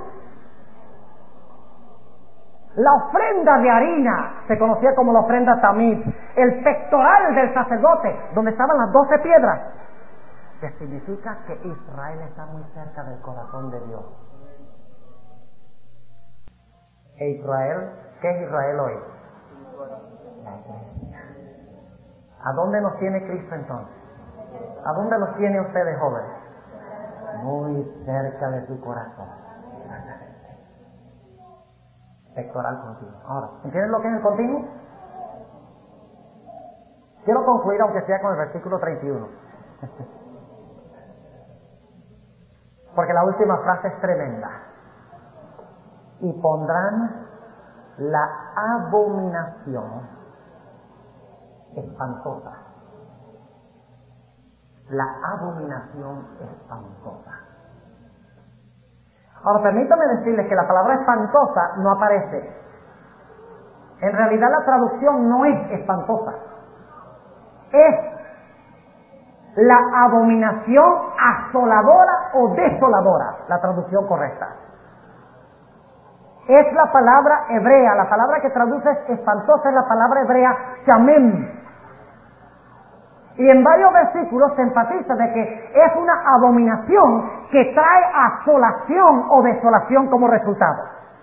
La ofrenda de harina se conocía como la ofrenda tamiz, el pectoral del sacerdote, donde estaban las doce piedras, que significa que Israel está muy cerca del corazón de Dios. ¿E Israel? ¿Qué es Israel hoy? La iglesia. ¿A dónde nos tiene Cristo entonces? ¿A dónde los tiene ustedes, jóvenes? Muy cerca de su corazón. Pectoral continuo. Ahora, ¿entienden lo que es el continuo? Quiero concluir, aunque sea con el versículo treinta y uno. Porque la última frase es tremenda. Y pondrán la abominación espantosa. La abominación espantosa. Ahora, permítame decirles que la palabra espantosa no aparece. En realidad la traducción no es espantosa. Es la abominación asoladora o desoladora, la traducción correcta. Es la palabra hebrea, la palabra que traduce espantosa es la palabra hebrea shamem. Y en varios versículos se enfatiza de que es una abominación que trae asolación o desolación como resultado.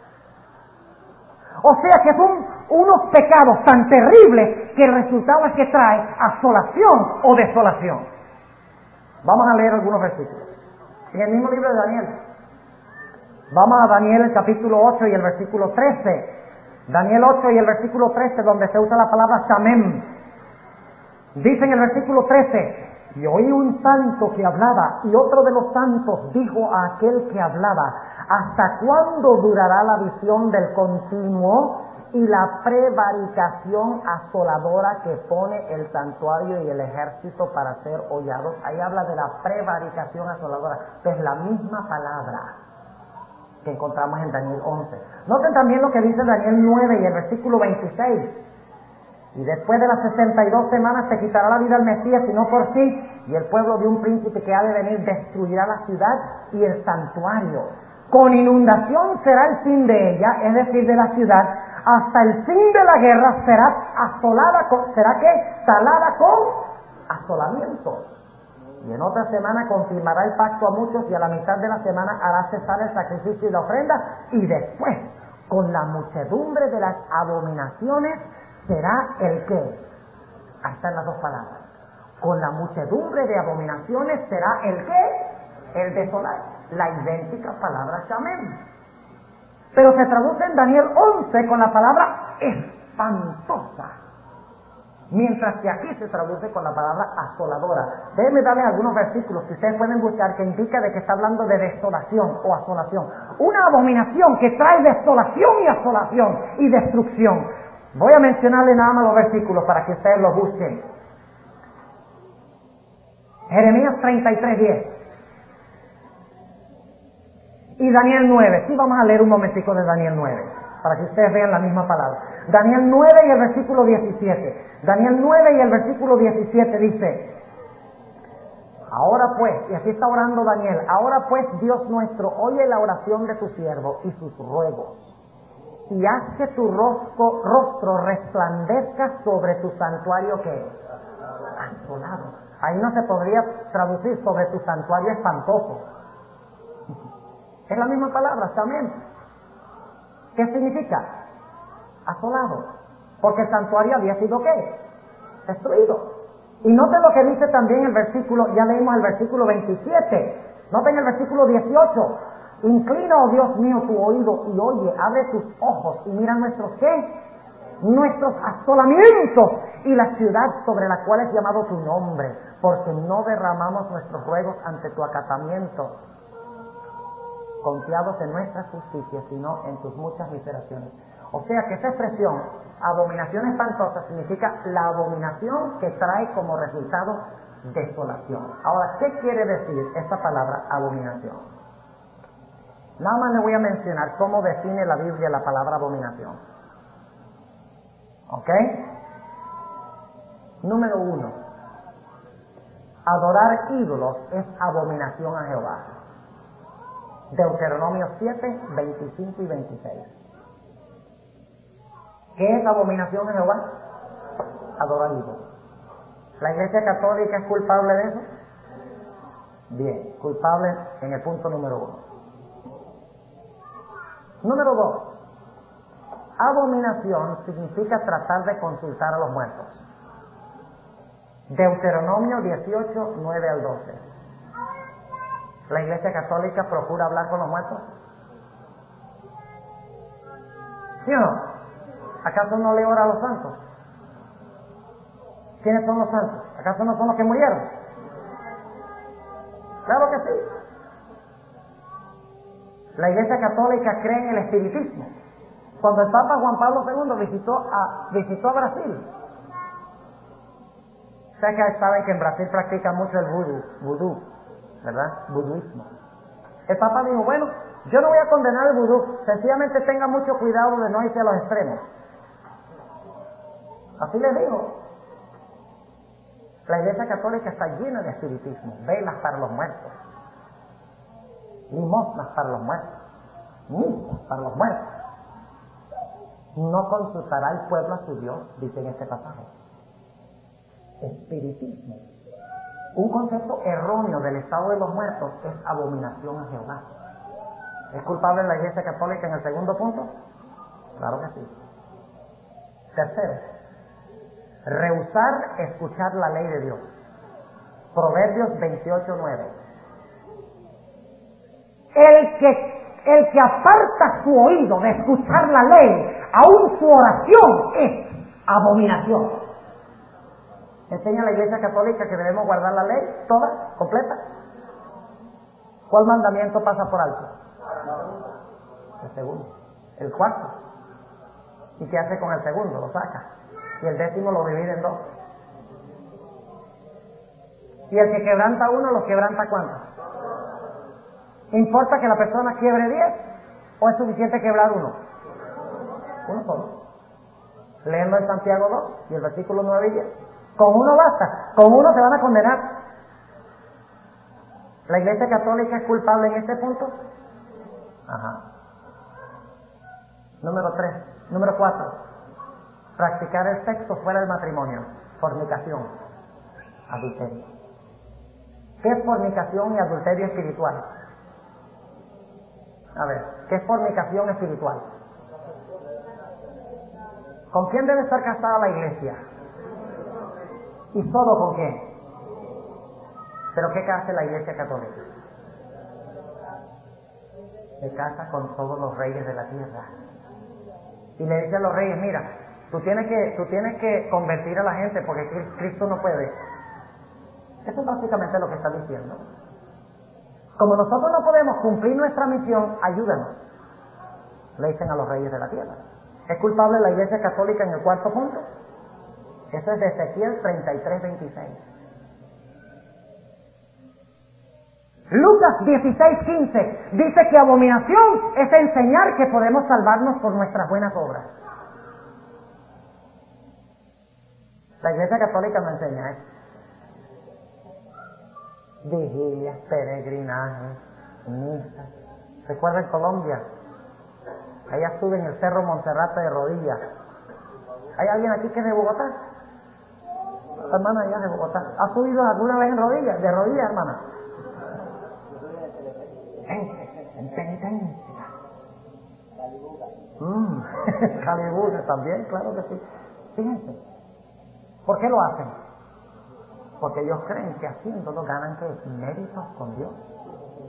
O sea que son unos pecados tan terribles que el resultado es que trae asolación o desolación. Vamos a leer algunos versículos. En el mismo libro de Daniel. Vamos a Daniel el capítulo ocho y el versículo trece. Daniel ocho y el versículo trece, donde se usa la palabra shamem. Dice en el versículo trece, y oí un santo que hablaba, y otro de los santos dijo a aquel que hablaba, ¿hasta cuándo durará la visión del continuo y la prevaricación asoladora que pone el santuario y el ejército para ser hollados? Ahí habla de la prevaricación asoladora, que es la misma palabra que encontramos en Daniel once. Noten también lo que dice Daniel nueve y el versículo veintiséis. Y después de las sesenta y dos semanas se quitará la vida al Mesías, y no por sí, y el pueblo de un príncipe que ha de venir destruirá la ciudad y el santuario. Con inundación será el fin de ella, es decir, de la ciudad, hasta el fin de la guerra será asolada, con, ¿será qué? Salada con asolamiento. Y en otra semana confirmará el pacto a muchos, y a la mitad de la semana hará cesar el sacrificio y la ofrenda, y después, con la muchedumbre de las abominaciones, será el qué. Ahí están las dos palabras. Con la muchedumbre de abominaciones será el qué. El desolar. La idéntica palabra shamem. Pero se traduce en Daniel once con la palabra espantosa. Mientras que aquí se traduce con la palabra asoladora. Déjenme darle algunos versículos que ustedes pueden buscar que indica de que está hablando de desolación o asolación. Una abominación que trae desolación y asolación y destrucción. Voy a mencionarle nada más los versículos para que ustedes los busquen. Jeremías treinta y tres diez. Y Daniel nueve. Sí, vamos a leer un momentico de Daniel nueve, para que ustedes vean la misma palabra. Daniel nueve y el versículo diecisiete. Daniel nueve y el versículo diecisiete dice: ahora pues, y aquí está orando Daniel, ahora pues Dios nuestro, oye la oración de tu siervo y sus ruegos, y haz que tu rostro, rostro resplandezca sobre tu santuario que asolado. Ahí no se podría traducir sobre tu santuario espantoso. Es la misma palabra también. ¿Qué significa? Asolado. Porque el santuario había sido ¿qué? Destruido. Y noten lo que dice también el versículo, ya leímos el versículo veintisiete. Noten el versículo dieciocho. Inclina, oh Dios mío, tu oído y oye, abre tus ojos y mira nuestros ¿qué? Nuestros asolamientos y la ciudad sobre la cual es llamado tu nombre, porque no derramamos nuestros ruegos ante tu acatamiento, confiados en nuestra justicia, sino en tus muchas miseraciones. O sea que esa expresión, abominación espantosa, significa la abominación que trae como resultado desolación. Ahora, ¿qué quiere decir esta palabra abominación? Nada más le voy a mencionar cómo define la Biblia la palabra abominación. ¿Ok? Número uno. Adorar ídolos es abominación a Jehová. Deuteronomio siete, veinticinco y veintiséis. ¿Qué es abominación a Jehová? Adorar ídolos. ¿La Iglesia Católica es culpable de eso? Bien, culpable en el punto número uno. Número dos. Abominación significa tratar de consultar a los muertos. Deuteronomio dieciocho, nueve al doce. ¿La Iglesia Católica procura hablar con los muertos? ¿Sí o no? ¿Acaso no le ora a los santos? ¿Quiénes son los santos? ¿Acaso no son los que murieron? Claro que sí. La Iglesia Católica cree en el espiritismo. Cuando el Papa Juan Pablo segundo visitó a, visitó a Brasil, o sea que saben que en Brasil practican mucho el vudú, vudú, ¿verdad? Vuduismo. El Papa dijo, bueno, yo no voy a condenar el vudú, sencillamente tenga mucho cuidado de no irse a los extremos. Así les digo. La Iglesia Católica está llena de espiritismo, velas para los muertos, limosnas para los muertos, misas para los muertos. No consultará el pueblo a su Dios, dice en este pasaje. Espiritismo. Un concepto erróneo del estado de los muertos es abominación a Jehová. ¿Es culpable la Iglesia Católica en el segundo punto? Claro que sí. Tercero, rehusar escuchar la ley de Dios. Proverbios veintiocho, nueve. El que, el que aparta su oído de escuchar la ley, aún su oración es abominación. Enseña la Iglesia Católica que debemos guardar la ley toda, completa. ¿Cuál mandamiento pasa por alto? El segundo. El cuarto. ¿Y qué hace con el segundo? Lo saca. Y el décimo lo divide en dos. Y el que quebranta uno, ¿lo quebranta cuánto? ¿Importa que la persona quiebre diez? ¿O es suficiente quebrar uno? Uno solo. Léenlo en Santiago dos y el versículo nueve y diez. Con uno basta. Con uno se van a condenar. ¿La Iglesia Católica es culpable en este punto? Ajá. Número tres. Número cuatro. Practicar el sexo fuera del matrimonio. Fornicación. Adulterio. ¿Qué es fornicación y adulterio espiritual? A ver, ¿qué es fornicación espiritual? ¿Con quién debe estar casada la iglesia? ¿Y solo con quién? ¿Pero qué hace la Iglesia Católica? Se casa con todos los reyes de la tierra. Y le dice a los reyes, mira, tú tienes que, tú tienes que convertir a la gente porque Cristo no puede. Eso es básicamente lo que está diciendo. Como nosotros no podemos cumplir nuestra misión, ayúdanos. Le dicen a los reyes de la tierra. ¿Es culpable la Iglesia Católica en el cuarto punto? Eso es de Ezequiel treinta y tres, veintiséis. Lucas dieciséis, quince dice que abominación es enseñar que podemos salvarnos por nuestras buenas obras. La Iglesia Católica no enseña eso. Vigilias, peregrinajes, misas. ¿Recuerda en Colombia? Allá sube en el Cerro Monserrate de rodillas. ¿Hay alguien aquí que es de Bogotá? La hermana allá de Bogotá. ¿Ha subido alguna vez en rodillas? ¿De rodillas, hermana? En penitencia. Mmm, Calibur también, claro que sí. Fíjense. ¿Por qué lo hacen? Porque ellos creen que haciéndolo ganan ¿qué? Méritos con Dios.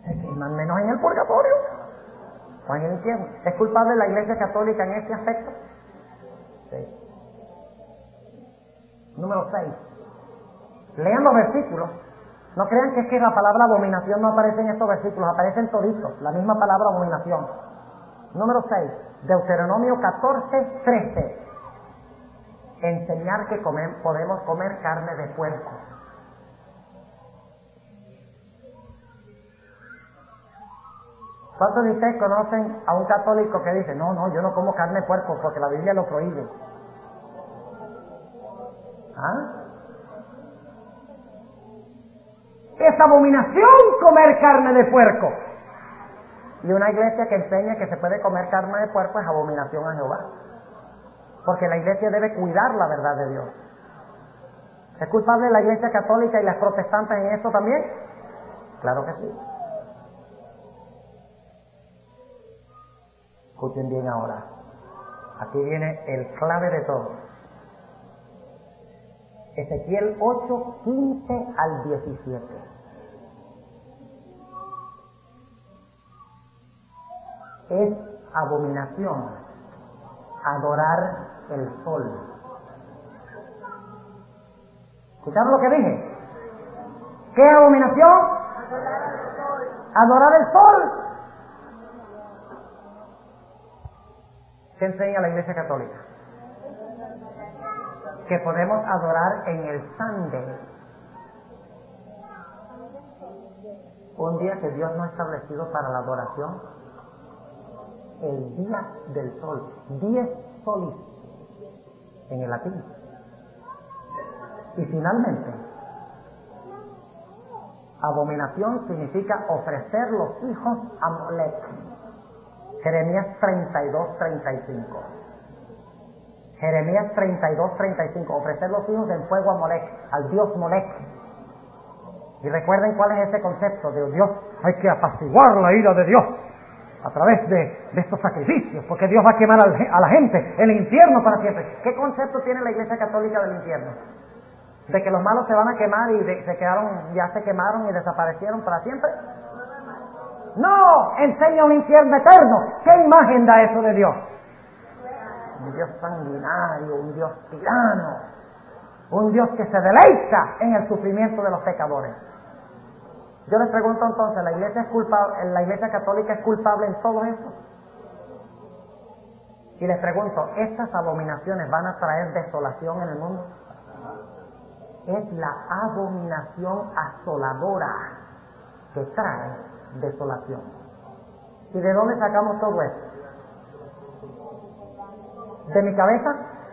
menos en el purgatorio o en el infierno. ¿Es culpable la Iglesia Católica en este aspecto? Sí. Número seis. Lean los versículos. No crean que es que la palabra abominación no aparece en estos versículos, aparecen toditos, la misma palabra abominación. Número seis. Deuteronomio catorce, trece. Enseñar que comer, podemos comer carne de puerco. ¿Cuántos de ustedes conocen a un católico que dice, no, no, yo no como carne de puerco porque la Biblia lo prohíbe? ¿Ah? Es abominación comer carne de puerco. Y una iglesia que enseña que se puede comer carne de puerco es abominación a Jehová. Porque la iglesia debe cuidar la verdad de Dios. ¿Es culpable la Iglesia Católica y las protestantes en esto también? Claro que sí. Escuchen bien ahora. Aquí viene el clave de todo. Ezequiel ocho, quince al diecisiete. Es abominación adorar el sol. ¿Escucharon lo que dije? ¿Qué es abominación? Adorar el sol. Adorar el sol. ¿Qué enseña la Iglesia Católica? Que podemos adorar en el Sunday, un día que Dios no ha establecido para la adoración, el día del sol, dies solis en el latín. Y finalmente, abominación significa ofrecer los hijos a Molech. Jeremías treinta y dos, treinta y cinco. Jeremías treinta y dos, treinta y cinco. Ofrecer los hijos en fuego a Molech, al dios Molech. Y recuerden cuál es ese concepto de Dios. Hay que apaciguar la ira de Dios a través de, de estos sacrificios, porque Dios va a quemar al, a la gente en el infierno para siempre. ¿Qué concepto tiene la Iglesia Católica del infierno? ¿De que los malos se van a quemar y de, se quedaron, ya se quemaron y desaparecieron para siempre? No, enseña un infierno eterno. ¿Qué imagen da eso de Dios? Un Dios sanguinario, un Dios tirano, un Dios que se deleita en el sufrimiento de los pecadores. Yo les pregunto entonces, ¿la Iglesia es culpable, la Iglesia Católica es culpable en todo eso? Y les pregunto, ¿estas abominaciones van a traer desolación en el mundo? Es la abominación asoladora que trae desolación. ¿Y de dónde sacamos todo esto? ¿De mi cabeza?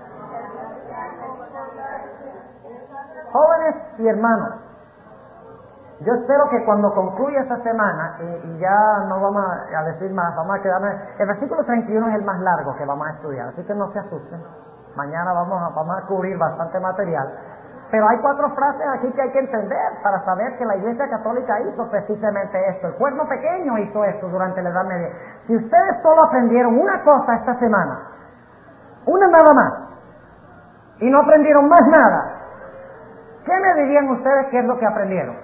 Jóvenes y hermanos, yo espero que cuando concluya esta semana, y, y ya no vamos a decir más, vamos a quedarnos, el versículo treinta y uno es el más largo que vamos a estudiar, así que no se asusten, mañana vamos a, vamos a cubrir bastante material, pero hay cuatro frases aquí que hay que entender para saber que la Iglesia Católica hizo precisamente esto, el cuerno pequeño hizo esto durante la Edad Media. Si ustedes solo aprendieron una cosa esta semana, una nada más, y no aprendieron más nada, ¿qué me dirían ustedes que es lo que aprendieron?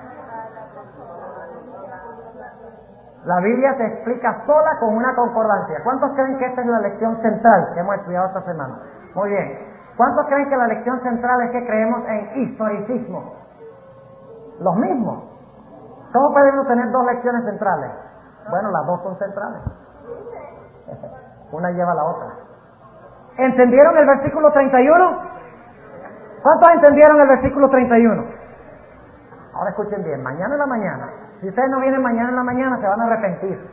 La Biblia se explica sola con una concordancia. ¿Cuántos creen que esta es la lección central que hemos estudiado esta semana? Muy bien. ¿Cuántos creen que la lección central es que creemos en historicismo? Los mismos. ¿Cómo podemos tener dos lecciones centrales? Bueno, las dos son centrales. Una lleva a la otra. ¿Entendieron el versículo treinta y uno? ¿Cuántos entendieron el versículo treinta y uno? Ahora escuchen bien, mañana en la mañana, si ustedes no vienen mañana en la mañana se van a arrepentir.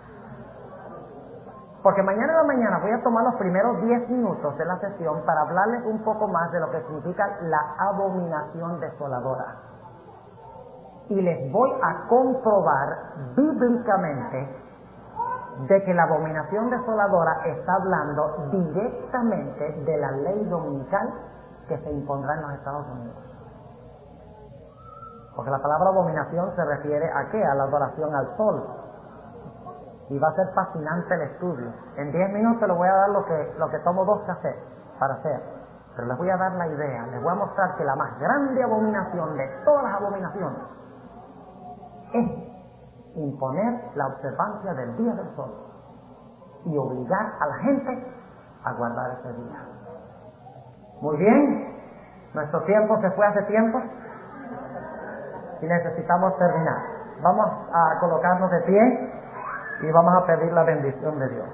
Porque mañana en la mañana voy a tomar los primeros diez minutos de la sesión para hablarles un poco más de lo que significa la abominación desoladora. Y les voy a comprobar bíblicamente de que la abominación desoladora está hablando directamente de la ley dominical que se impondrá en los Estados Unidos. Porque la palabra abominación se refiere a ¿qué? A la adoración al sol. Y va a ser fascinante el estudio. En diez minutos les voy a dar lo que, lo que tomo dos cafés para hacer. Pero les voy a dar la idea, les voy a mostrar que la más grande abominación de todas las abominaciones es imponer la observancia del día del sol y obligar a la gente a guardar ese día. Muy bien, nuestro tiempo se fue hace tiempo y necesitamos terminar. Vamos a colocarnos de pie y vamos a pedir la bendición de Dios.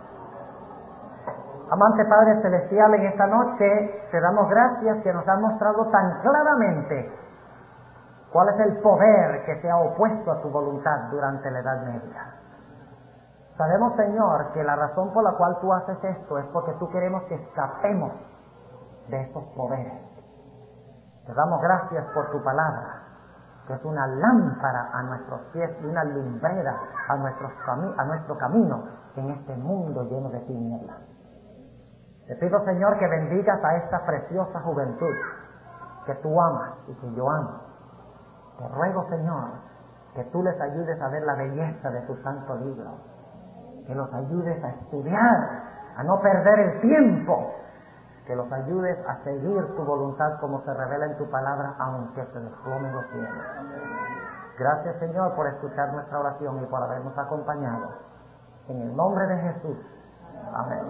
Amante Padre Celestial, en esta noche te damos gracias que nos has mostrado tan claramente cuál es el poder que se ha opuesto a tu voluntad durante la Edad Media. Sabemos, Señor, que la razón por la cual tú haces esto es porque tú queremos que escapemos de esos poderes. Te damos gracias por tu palabra, que es una lámpara a nuestros pies y una lumbrera a, nuestros cami- a nuestro camino en este mundo lleno de tinieblas. Te pido, Señor, que bendigas a esta preciosa juventud que tú amas y que yo amo. Te ruego, Señor, que tú les ayudes a ver la belleza de tu santo libro, que los ayudes a estudiar, a no perder el tiempo, que los ayudes a seguir tu voluntad como se revela en tu palabra, aunque se desplomen los cielos. Gracias, Señor, por escuchar nuestra oración y por habernos acompañado. En el nombre de Jesús. Amén.